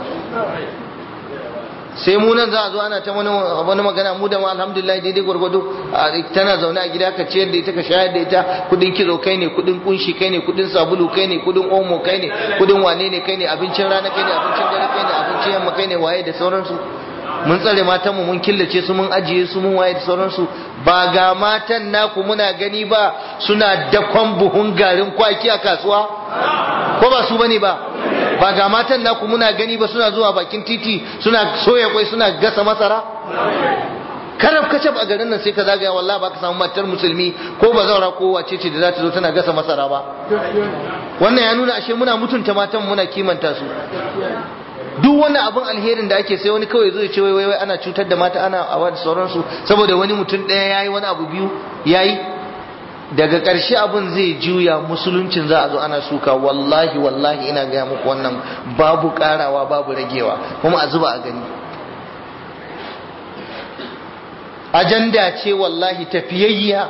Sai mu nan za a zo ana ta wani magana, mu da ma alhamdulillah daidai gwargwado tana zaune a gida ka ciyar da ita ka shayar da ita, kudin kizo kai ne, kudin kunshi kai ne, kudin sabulu kai ne, kudin omo kai ne, kudin wane ne kai ne, abincin rana kai ne, abincin dare kai ne, abincin yamma kai ne, waye da sauransu. Mun tsare matanmu mun killace su mun ajiye su mun waye da sauransu. Ba ga matan naku muna gani ba suna dakon buhun garin kwaki a kasuwa, ko ba su bane ba? Ba ga matan naku muna gani ba suna zuwa bakin titi suna soya kwai suna gasa masara? Karab kacab a garin nan sai ka zagaya wallahi ba ka samu matar musulmi ko bazaura ko wace ce da za ta zo tana gasa masara ba. Wannan ya nuna ashe muna mutunta matan muna kimanta su. Duk wani abin alherin da ake sai wani kawai zo ya ce wai wai ana cutar da mata ana awa da sauransu saboda wani mutum ɗaya yayi wani abu biyu yayi. Daga ƙarshe abin zai juya musuluncin za a zo ana suka. Wallahi wallahi ina gaya muku wannan babu ƙarawa babu ragewa, kuma a zuba a gani. Ajanda ce wallahi tafiyayya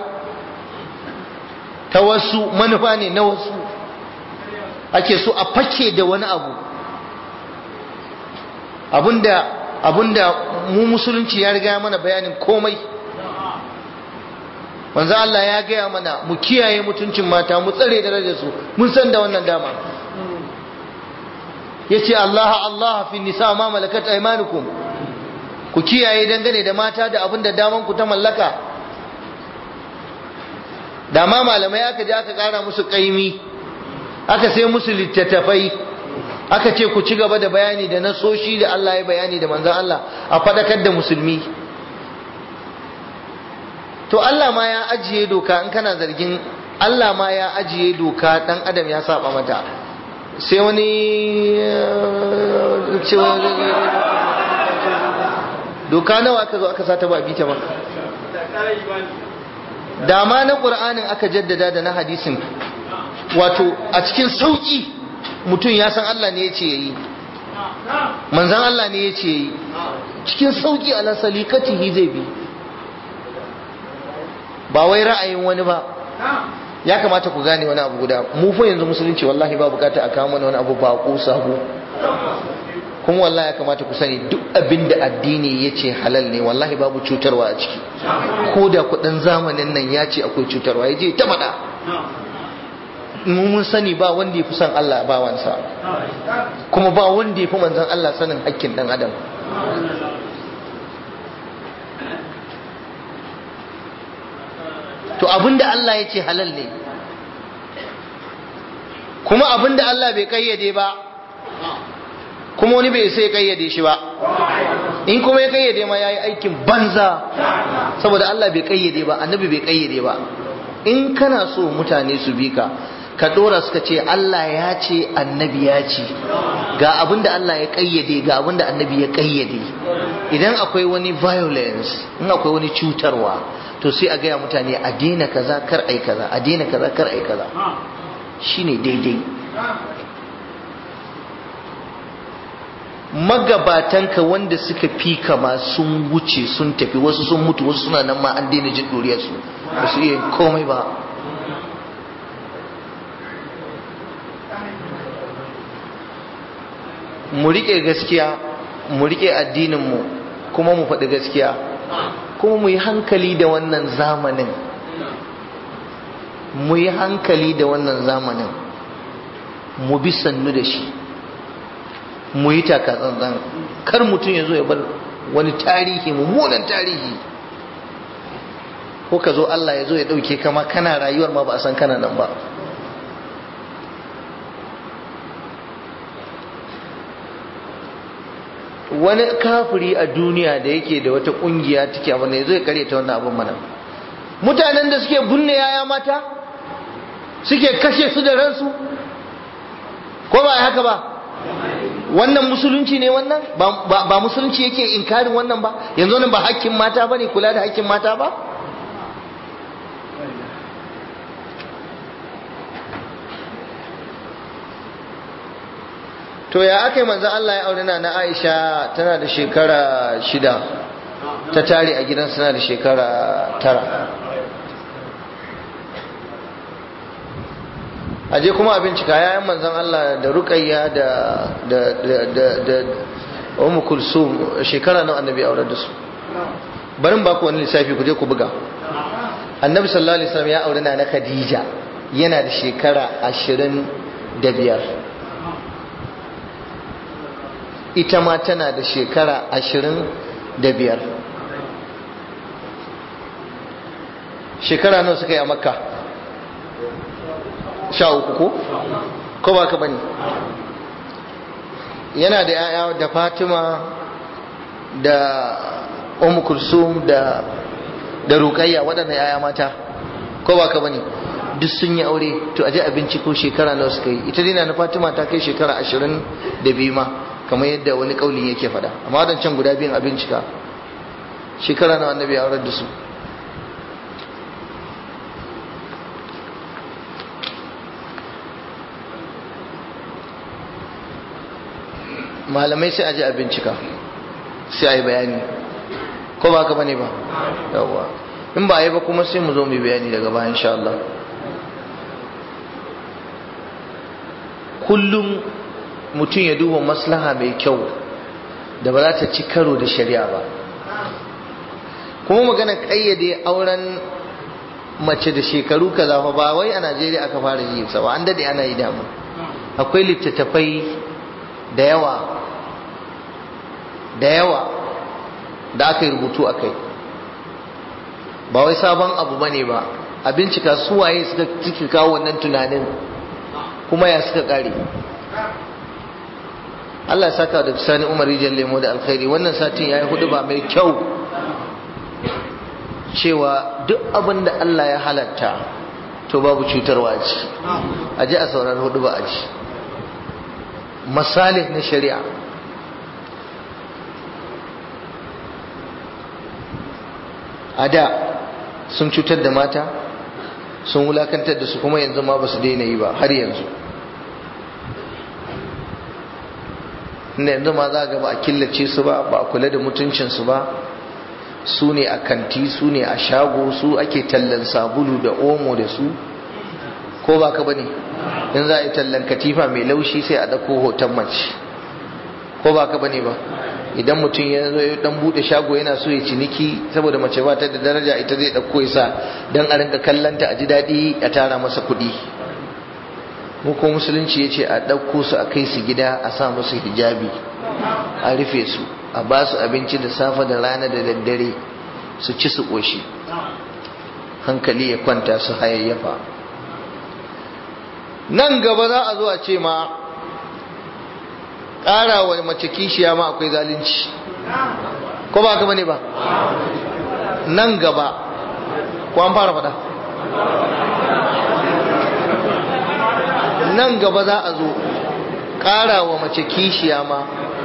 ta wasu, manufa ne na wasu, ake so a fake da wani abu abinda abinda mu musulunci ya riga mana bayanin komai. Manzo Allah ya gaya mana mu kiyaye mutuncin mata, mu tsare darajar su, mun san da wannan dama. Yace Allah Allah fi nisa ma malakat aymanukum, ku kiyaye dangane da mata da abinda daman ku ta mallaka. Da ma malamai aka je aka kara musu kaimi, aka sai musu littattafai, aka ce ku ci gaba da bayani da nasoshi da Allah ya bayani da manzon Allah a fadakar da musulmi. To Allah ma ya ajiye doka, in kana zargin Allah ma ya ajiye doka dan adam ya saba mata, sai wani doka nawa aka zo aka sata ba bita ba. Da ma na Qur'anin aka jaddada da na hadisin, wato a cikin sauki mutum ya san Allah ne ya ce yayi, manzon Allah ne ya ce yayi, cikin sauki ala salikatihi zai bi, ba wai ra'ayin wani ba. Ya kamata ku gane wani abu guda, mu fa yanzu musulunci wallahi ba bukata a kawo mana wani abu ba ko sabo. Kuma wallahi ya kamata ku sani duk abin da addini ya ce halal ne wallahi babu cutarwa a ciki. Ko da kudin zamanin nan ya ce akwai cutarwa, ya je ta faɗa. Mun sani ba wanda ya fi son Allah ba wansa, kuma ba wanda ya fi manzon Allah sanin hakkin ɗan adam. To abinda Allah ya ce halal ne, kuma abinda Allah bai kayyade ba, kuma wani bai sai kayyade shi ba. In kuma ya kayyade ma yayi aikin banza, saboda Allah bai kayyade ba, annabi bai kayyade ba. In kana so mutane su bi ka, ka dora suka ce Allah ya ce annabi ya ce, ga abinda Allah ya kayyade ga abinda annabi ya kayyade. Idan akwai wani violence, in akwai wani cutarwa, to sai a gaya mutane a daina kaza kar ai kaza, a daina kaza kar ai kaza, shine daidai. Magabatanka wanda suka fi kama sun wuce sun tafi, wasu sun mutu, wasu suna nan ma an daina jin doriyar su, ba su iya komai ba. Mu rike gaskiya, mu rike addinin mu, kuma mu faɗi gaskiya, kuma mu yi hankali da wannan zamanin, mu yi hankali da wannan zamanin, mu bi sannu da shi, mu yi taka tsantsan. Kar mutum ya zo ya bar wani tarihi, mummunan tarihi, ko ka zo Allah ya zo ya ɗauke kama kana rayuwar ma ba a san kana nan ba. Wani kafiri a duniya da yake da wata kungiya take abin da zai kare ta wannan abin mana. Mutanen da suke bunne yaya mata suke kashe su da ransu, ko ba haka ba? Wannan musulunci ne wannan? Ba, ba musulunci yake inkarin wannan ba? Yanzu nan ba hakkin mata ba ne, kula da hakkin mata ba? To ya aka yi manzan Allah ya aure na na Aisha tana da shekara shida, ta tare a gidan suna da shekara tara. aje kuma a bincika yayan manzon Allah da Ruqayya da da da da, da Ummu Kulsum shekara nawa annabi ya aurar da su barin ba ku wani lissafi ku je ku buga annabi sallallahu alaihi wasallam ya aure na Khadija yana da shekara ashirin da biyar ita ma tana da shekara ashirin da biyar shekara nawa suka yi a Makka sha uku ko ko ba ka bane yana da yaya da Fatima da Ummu Kulsum da da Ruqayya waɗannan yaya mata ko ba ka bane duk sun yi aure to aje a binciko shekara nawa suka yi ita dai na Fatima ta kai shekara ashirin da biyu ma kamar yadda wani kauli yake faɗa amma wadancan guda biyun a bincika shekara nawa annabi ya aurar da su malamai sai aje a bincika sai a yi bayani ko ba ka bane ba yawwa in ba a yi ba kuma sai mu zo mu bayani daga baya insha Allah kullum mutum ya duba maslaha mai kyau da ba za ta ci karo da shari'a ba kuma magana kayyade auren mace da shekaru kaza fa ba wai a Najeriya aka fara yi sa ba an dade ana yi dama akwai littattafai da yawa da yawa da aka yi rubutu akai ba wai sabon abu bane ba a bincika su waye suka cika kawo wannan tunanin kuma ya suka kare Allah ya saka da Sani Umar Rijal Lemo da alkhairi wannan satin yayi hudu ba mai kyau cewa duk abin da Allah ya halatta to babu cutarwa a ciki aje a saurari hudu ba a ji masalih na shari'a a da sun cutar da mata sun wulakantar da su kuma yanzu ma ba su daina yi ba har yanzu inda yanzu ma za ga ba a killace su ba ba a kula da mutuncinsu ba su ne a kanti su ne a shago su ake tallan sabulu da omo da su ko ba ka bane in za a yi tallan katifa mai laushi sai a ɗauko hoton mace ko ba ka bane ba idan mutum ya zo ya dan bude shago yana so ya ciniki saboda mace ba ta da daraja ita zai ɗauko ya sa don a rinka kallanta a ji daɗi a tara masa kuɗi mu ko musulunci ya ce a ɗauko su a kai su gida a sa musu hijabi a rufe su a ba su abinci da safe da rana da daddare su ci su ƙoshi hankali ya kwanta su hayayyafa nan gaba za a zo a ce ma ƙara wa mace kishiya ma akwai zalunci ko ba ka bane ba nan gaba ko an fara faɗa nan gaba za a zo ƙara wa mace kishiya ma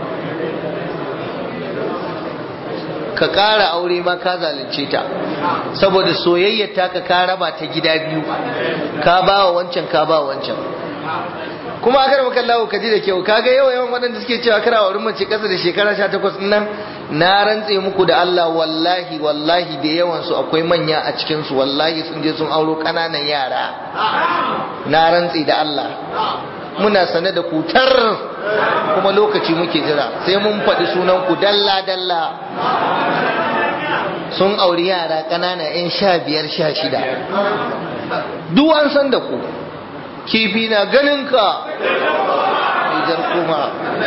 ka ƙara aure ma ka zalunce ta saboda soyayyar ta ka raba ta gida biyu ka ba wa wancan ka ba wa wancan kuma akar maka lawo ka ji da kyau kaga yawa yawan waɗanda suke cewa kara wa mace ƙasa da shekara sha takwas nan na rantse muku da Allah wallahi wallahi da yawan su akwai manya a cikin su wallahi sun je sun auro ƙananan yara na rantse da Allah muna sane da kutar kuma lokaci muke jira sai mun faɗi sunan ku dalla dalla sun auri yara ƙanana yan sha biyar sha shida duk an san da ku kifi na ganin ka ijar kuma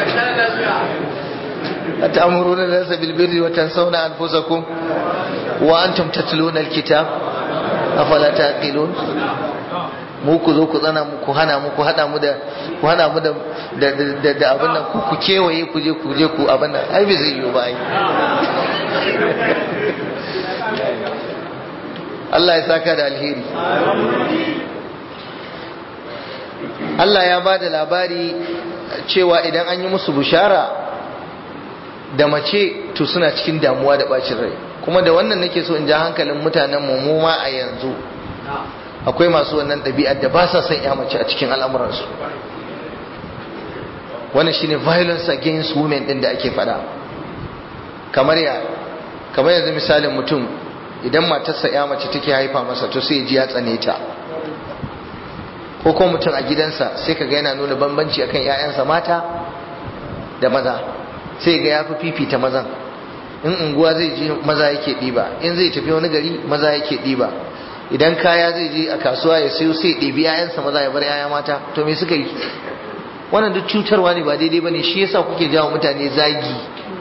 atamuruna nasa bil birri wa tansawna anfusakum wa antum tatluna alkitab afala taqilun mu ku zo ku tsana mu ku hana mu ku hada mu da ku hana mu da da da abin nan ku ku kewaye ku je ku je ku abin nan ai bai zai yi ba ai Allah ya saka da alheri Allah ya ba da labari cewa idan an yi musu bushara da mace to suna cikin damuwa da bacin rai kuma da wannan nake so in ja hankalin mutanen mu ma a yanzu akwai masu wannan ɗabi'ar da ba sa son ya mace a cikin al'amuransu wannan shine violence against women din da ake fada kamar ya kamar yanzu misalin mutum idan matarsa ya mace take haifa masa to sai ya ji ya tsane ta ko kuma mutum a gidansa sai kaga yana nuna bambanci akan ƴaƴansa mata da maza, sai ga yafi fifita mazan. In unguwa zai je maza yake ɗiba, in zai tafi wani gari maza yake ɗiba, idan kaya zai je a kasuwa ya sayo sai ɗebi ƴaƴansa maza ya bar ƴaƴa mata. To me suka yi? Wannan duk cutarwa ne, ba daidai bane. Shi yasa kuke jawo mutane zagi,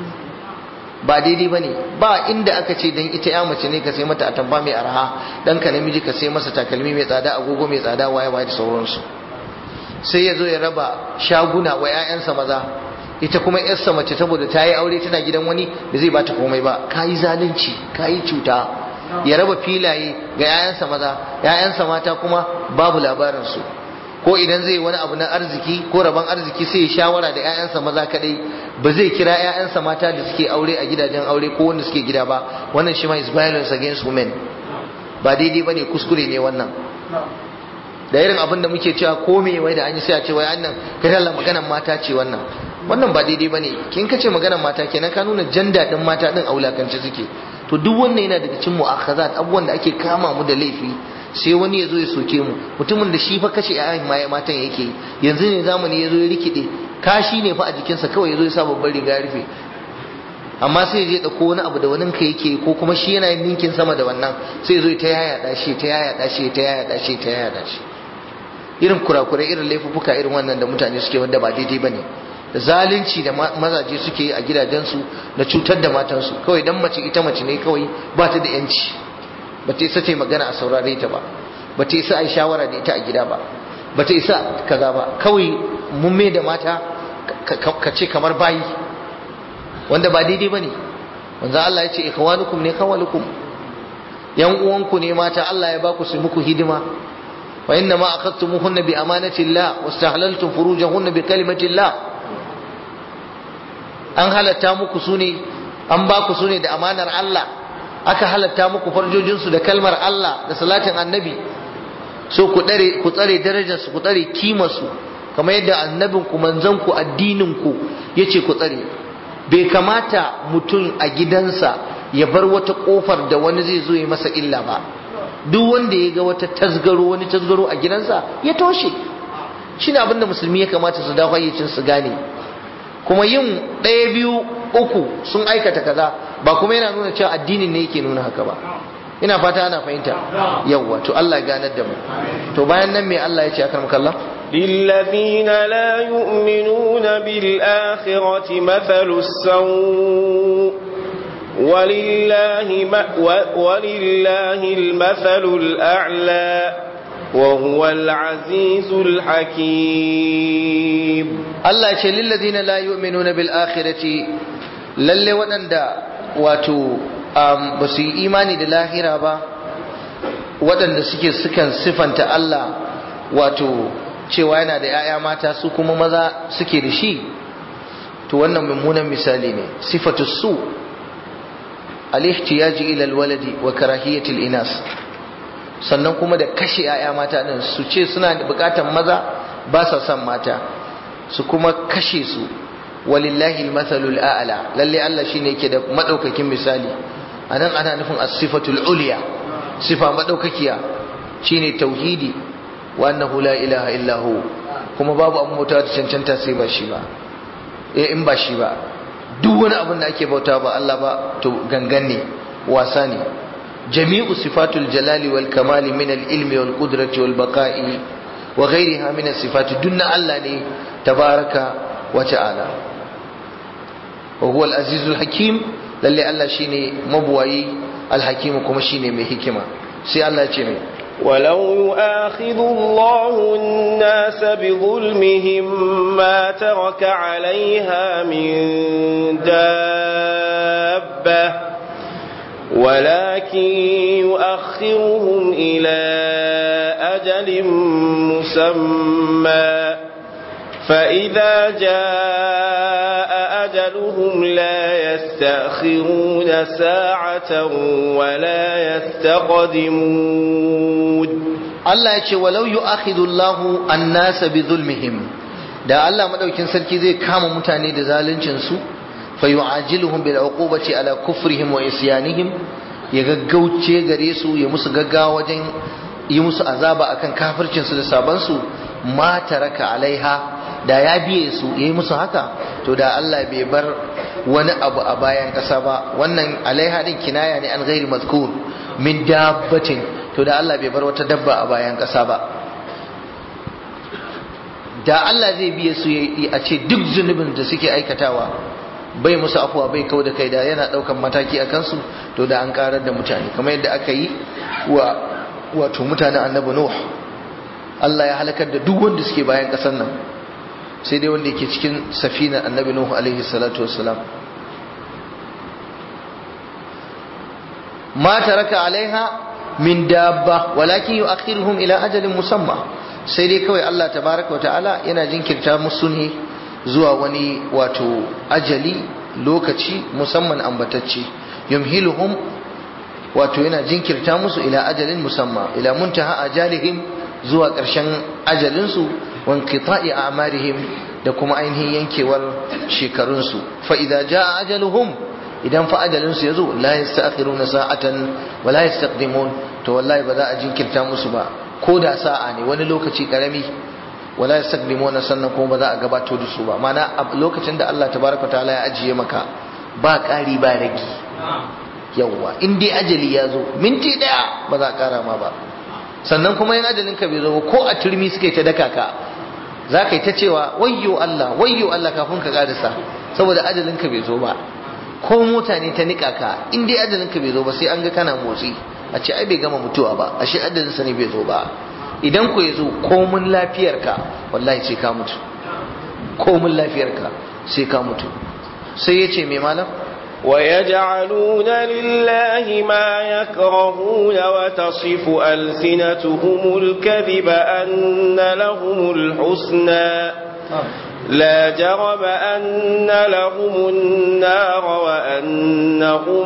ba daidai bane. Ba inda aka ce dan ita ya mace ne ka sai mata atamfa mai arha, dan ka namiji ka sai masa takalmi mai tsada, agogo mai tsada, waye waye da sauransu. Sai ya zo ya raba shaguna wa ƴaƴansa maza, ita kuma yarsa mace saboda ta yi aure tana gidan wani da zai bata komai ba. Kayi zalunci, kayi cuta. Ya raba filaye ga ƴaƴansa maza, ƴaƴansa mata kuma babu labarin su. Ko idan zai wani abu na arziki ko rabon arziki sai ya shawara da ƴaƴansa maza kadai, ba zai kira ƴaƴansa mata da suke aure a gidajen aure ko wanda suke gida ba. Wannan shi ma is violence against women, ba daidai bane, kuskure ne wannan. Da irin abin da muke cewa ko me wai da an yi sai a ce wai annan kai Allah maganar mata ce wannan. Wannan ba daidai bane. Kin kace maganar mata kenan ka nuna janda din mata din aulakance suke. To duk wannan yana daga cikin mu'akhazat, abubuwan da ake kama mu da laifi. Sai wani ya zo ya soke mu, mutumin da shi fa kashe ƴaƴan maye matan yake. Yanzu ne zamani ya zo ya rikide, kashi ne fa a jikinsa kawai ya zo ya sa babban riga ya rufe, amma sai ya je ɗauko wani abu da wani ka yake, ko kuma shi yana yin ninkin sama da wannan, sai ya zo ta yaya dashi ta yaya dashi ta yaya dashi ta yaya dashi. Irin kurakurai, irin laifuffuka irin wannan da mutane suke, wanda ba daidai bane. Da zalunci da mazaje suke yi a gidajensu da cutar da matansu. Kawai dan mace ita mace ne kawai ba ta da yanci, ba ta isa ta yi magana a saurare ta ba, ba ta isa a yi shawara da ita a gida ba, ba ta isa kaza ba. Kawai mun mai da mata ka ce kamar bayi, wanda ba daidai ba ne. wanzu Allah ya ce ikhwanukum ne kawalukum, yan uwanku ne mata, Allah ya baku su muku hidima. wa inna ma akhadtumuhunna bi amanati Allah wastahlaltum furujahunna bi kalimati Allah. An halatta muku su ne, an baku su ne da amanar Allah, aka halatta muku farjojinsu da kalmar Allah da salatin annabi. So ku tsare ku tsare darajarsu, ku tsare kimarsu, kamar yadda annabinku manzanku addininku yace ku tsare. Bai kamata mutum a gidansa ya bar wata kofar da wani zai zo ya masa illa ba. Duk wanda ya ga wata tasgaro, wani tasgaro a gidansa ya toshe. Shine abin da musulmi ya kamata su dawo hayyacin su gane. Kuma yin ɗaya biyu uku sun aikata kaza ba kuma yana nuna cewa addinin ne yake nuna haka ba. Ina fata ana fahimta. Yawwa, to Allah ya ganar da mu. To bayan nan me Allah ya ce akan kallah? للذين لا يؤمنون بالآخرة مثل السوء ولله, ولله المثل الأعلى وهو العزيز الحكيم. الله يقول للذين لا يؤمنون بالآخرة للي ونندا واتو بسي إيماني دلاخرة با ودن سكي سكن صفن الله واتو cewa yana da ‘ya'ya mata su kuma maza suke da shi, to wannan mummunan misali ne. Sifatu su al-ihtiyaji ila al-waladi wa karahiyatil inas, sannan kuma da kashe ‘ya'ya mata din, su ce suna da bukatan maza ba sa son mata, su kuma kashe su. Walillahi al-mathalul a'la, lalle Allah shine yake da madaukakin misali. Anan ana nufin as-sifatul ulya, sifa madaukakiya shine tauhidi, wa annahu la ilaha illa hu, kuma babu abun bauta da cancanta sai ba shi ba. Eh in ba shi ba, duk wani abin da ake bauta ba Allah ba to gangan ne, wasa ne. Jami'u sifatul jalali wal kamali min al ilmi wal qudrati wal baqa'i wa ghayriha min as sifati dunna Allah ne tabaraka wa ta'ala. Wa huwa al azizul hakim, lalle Allah shine mabuwayi al hakim kuma shine mai hikima. Sai Allah ya ce mai ولو يؤاخذ الله الناس بظلمهم ما ترك عليها من دابة ولكن يؤخرهم إلى أجل مسمى فإذا جاء أجلهم لا يستأخرون ساعة ولا يستقدمون. الله يقول ولو يؤاخذ الله الناس بظلمهم، da Allah madaukin sarki zai kama mutane da zaluncin su, fa yu'ajiluhum bil uqubati ala kufrihim wa isyanihim, ya gaggauce gare su, ya musu gaggawa wajen yi musu azaba akan kafircin su da saban su ma taraka alaiha, da ya biye su yayi musu haka to da Allah bai bar wani abu a bayan kasa ba. Wannan alaiha din kinaya ne an ghairi mazkur min dabbatin, to da Allah bai bar wata dabba a bayan kasa ba. Da Allah zai biye su a ce duk zunubin da suke aikatawa bai musu afuwa bai kau da kai, da yana daukan mataki a kansu, to da an karar da mutane kamar yadda aka yi wa wato mutanen annabi Nuh. Allah ya halakar da duk wanda suke bayan kasar nan, sai dai wanda yake cikin safinar annabi Nuh alaihi salatu wassalam. ma taraka alaiha min dabba walakin yu'akhiruhum ila ajalin musamma, sai dai kawai Allah tabaraka wa ta'ala yana jinkirta musu ne zuwa wani wato ajali lokaci musamman ambatacce. yumhiluhum wato yana jinkirta musu ila ajalin musamma, ila muntaha ajalihim, zuwa ƙarshen ajalinsu, wa inqita'i a'marihim, da kuma ainihin yankewar shekarunsu. fa idza jaa ajaluhum, idan fa ajalinsu yazo, la yasta'khiruna sa'atan wa la yastaqdimun, to wallahi ba za a jinkirta musu ba ko da sa'a ne, wani lokaci karami, wala yastaqdimuna, sannan kuma ba za a gabato da su ba. mana a lokacin da Allah tabaraka ta'ala ya ajiye maka ba ƙari ba ragi, yawwa in dai ajali ya zo minti daya ba za a ƙara ma ba. sannan kuma yin ajalin ka bai zo ko a turmi suka yi ta daka ka, za ka yi ta cewa wayyo Allah wayyo Allah kafin ka ƙarisa, saboda ajalin ka bai zo ba. ko mota ne ta nika ka, in dai ajalin ka bai zo ba sai an ga kana motsi, a ce ai bai gama mutuwa ba, ashe ajalin sa ne bai zo ba. idan ku yazo komun lafiyarka wallahi sai ka mutu, komun lafiyarka sai ka mutu. sai yace me malam, ويجعلون لله ما يكرهون وتصف ألسنتهم الكذب أن لهم الحسنى لا جرم أن لهم النار وأنهم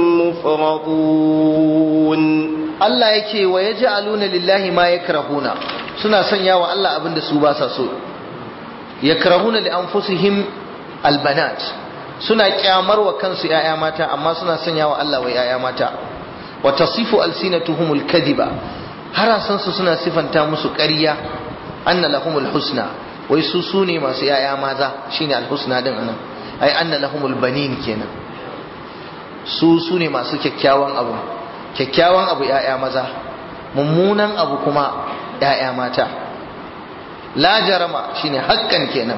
مفرطون. Allah yake wa yaj'aluna lillahi ma yakrahuna, suna sanya wa Allah abinda su ba sa so. Yakrahuna li anfusihim albanat, suna kyamar wa kansu yaya mata, amma suna sanya wa Allah wa yaya mata. Wa tasifu alsinatuhumul kadhiba, harasan su suna sifanta musu ƙarya, anna lahumul husna, wai su sune masu yaya maza, shine alhusna din anan, ai anna lahumul banin kenan, su sune masu kyakkyawan abu. kyakkyawan abu ‘ya'ya maza, mummunan abu kuma ‘ya'ya mata. La jarama shine hakkan kenan.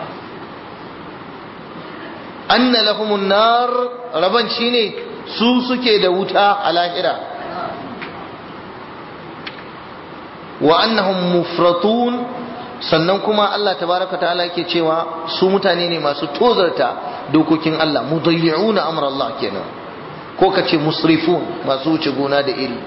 Anna lahumun nar, raban shine su suke da wuta a lahira. Wa annahum mufratun, sannan kuma Allah tabaraka ta'ala yake cewa su mutane ne masu tozarta dokokin Allah, mudayyi'una amra Allah kenan. ko ka ce musrifun, masu wuce gona da iri,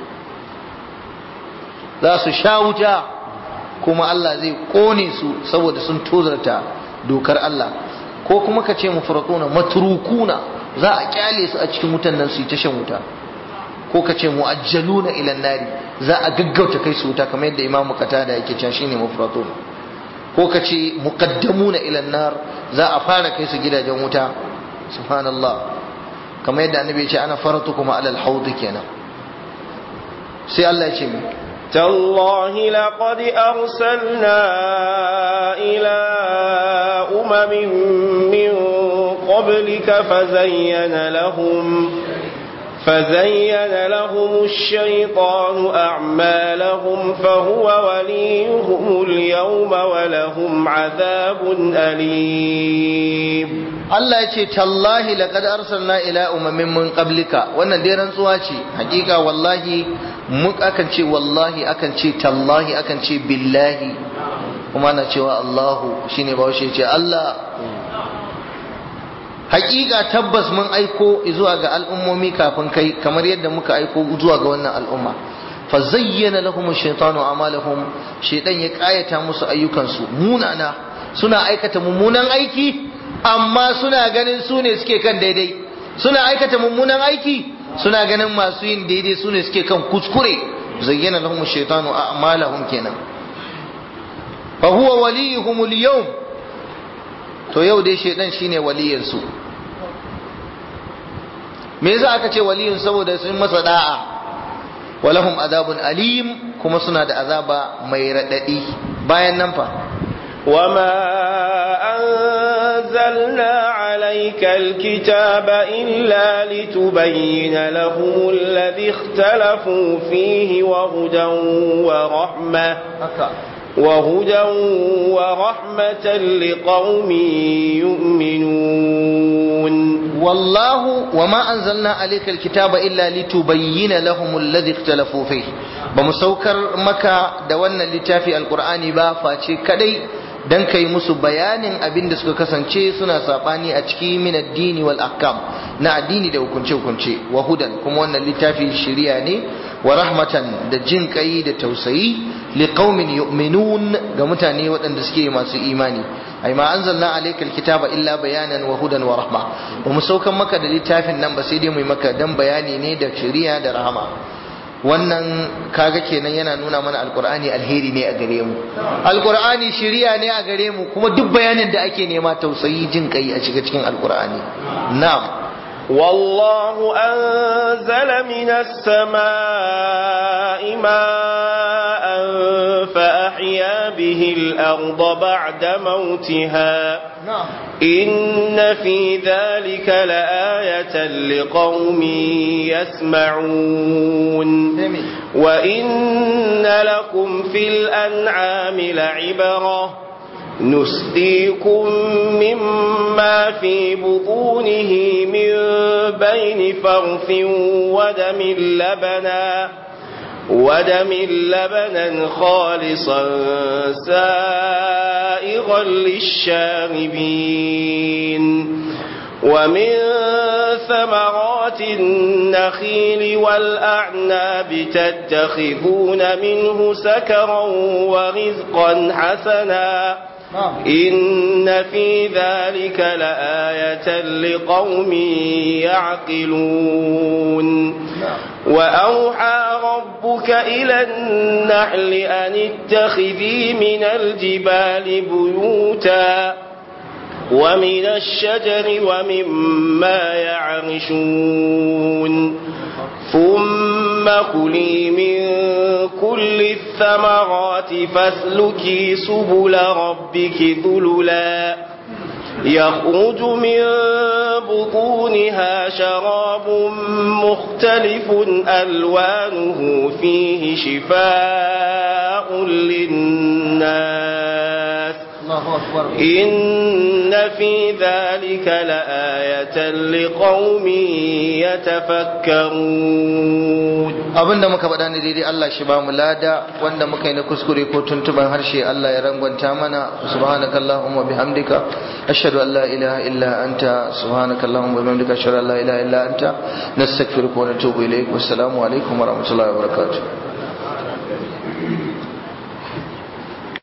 za su sha wuta kuma Allah zai kone su saboda sun tozarta dokar Allah. ko kuma ka ce mufratuna matrukuna, za a kyale su a cikin wutan nan su yi ta shan wuta. ko ka ce mu'ajjaluna ila nari, za a gaggauta kai su wuta, kamar yadda Imam Qatada yake cewa shine mufratun. ko ka ce muqaddamuna ila nar, za a fara kai su gidajen wuta. subhanallah, kamar yadda annabi ya ce ana faratukum ala al-hawd kenan. sai Allah ya ce mi tallahi laqad arsalna ila umamin min qablika fazayyana lahum فزين لهم الشيطان أعمالهم فهو وليهم اليوم ولهم عذاب أليم. Allah ya ce tallahi laqad arsalna ila umamin min qablika, wannan dai rantsuwa ce hakika. wallahi mun akan ce wallahi, akan ce tallahi, akan ce billahi, kuma ana cewa Allahu, shine ba shi ce Allah. hakika tabbas mun aiko zuwa ga al'ummomi kafin kai, kamar yadda muka aiko zuwa ga wannan al'umma. fa zayyana lahum ash-shaytanu a'malahum, shaytan ya kayata musu ayyukansu munana, suna aikata mummunan aiki amma suna ganin su ne suke kan daidai. suna aikata mummunan aiki suna ganin masu yin daidai su ne suke kan kuskure. zayyana lahum ash-shaytanu a'malahum kenan. fa huwa waliyuhum al-yawm, to yau dai shaytan shine waliyinsu. me yasa aka ce waliyun? saboda sun masa da'a. walahum azabun alim kuma suna da azaba mai radadi bayan nan fa وما أنزلنا عليك الكتاب إلا لتبين لهم الذي اختلفوا فيه وهدى ورحمة وهدى ورحمة لقوم يؤمنون والله وما أنزلنا عليك الكتاب إلا لتبين لهم الذي اختلفوا فيه بمسوكر مكة دوانا لتافي القرآن با فاتي كدي dan kai musu bayanin abin da suka kasance suna sabani a ciki min addini wal ahkam na addini da hukunce hukunce wa hudan kuma wannan littafi shari'a ne wa rahmatan da jin kai da tausayi liqaumin yu'minun ga mutane waɗanda suke masu imani ai ma anzalna alaykal kitaba illa bayanan wa hudan wa rahma ba mu saukan maka da littafin nan ba sai dai mu yi maka dan bayani ne da shari'a da rahama wannan kaga kenan yana nuna mana alqur'ani alheri ne a gare mu alqur'ani shiriya ne a gare mu kuma duk bayanin da ake nema tausayi jin kai a shiga cikin alqur'ani na'am wallahu anzala minas samaa'i ma'an fa ahya bihi al-ardha ba'da mawtiha إن في ذلك لآية لقوم يسمعون وإن لكم في الأنعام لعبرة نسقيكم مما في بطونه من بين فرث ودم لبنا ودم لبنا خالصا سائغا للشاربين ومن ثمرات النخيل والأعناب تتخذون منه سكرا ورزقا حسنا إن في ذلك لآية لقوم يعقلون وأوحى ربك إلى النحل أن اتخذي من الجبال بيوتا ومن الشجر ومما يعرشون ثم كلي من كل الثمرات فاسلكي سبل ربك ذللا يخرج من بطونها شراب مختلف ألوانه فيه شفاء للناس إن في ذلك لآية لقوم يتفكرون abinda muka faɗa ne daidai Allah shi ba mu lada wanda muka yi na kuskure ko tuntuban harshe Allah ya rangwanta mana subhanakallahumma bihamdika ashhadu an la ilaha illa anta subhanakallahumma bihamdika ashhadu an la ilaha illa anta nastaghfiruka wa natubu ilayk wassalamu alaikum wa rahmatullahi wa barakatuh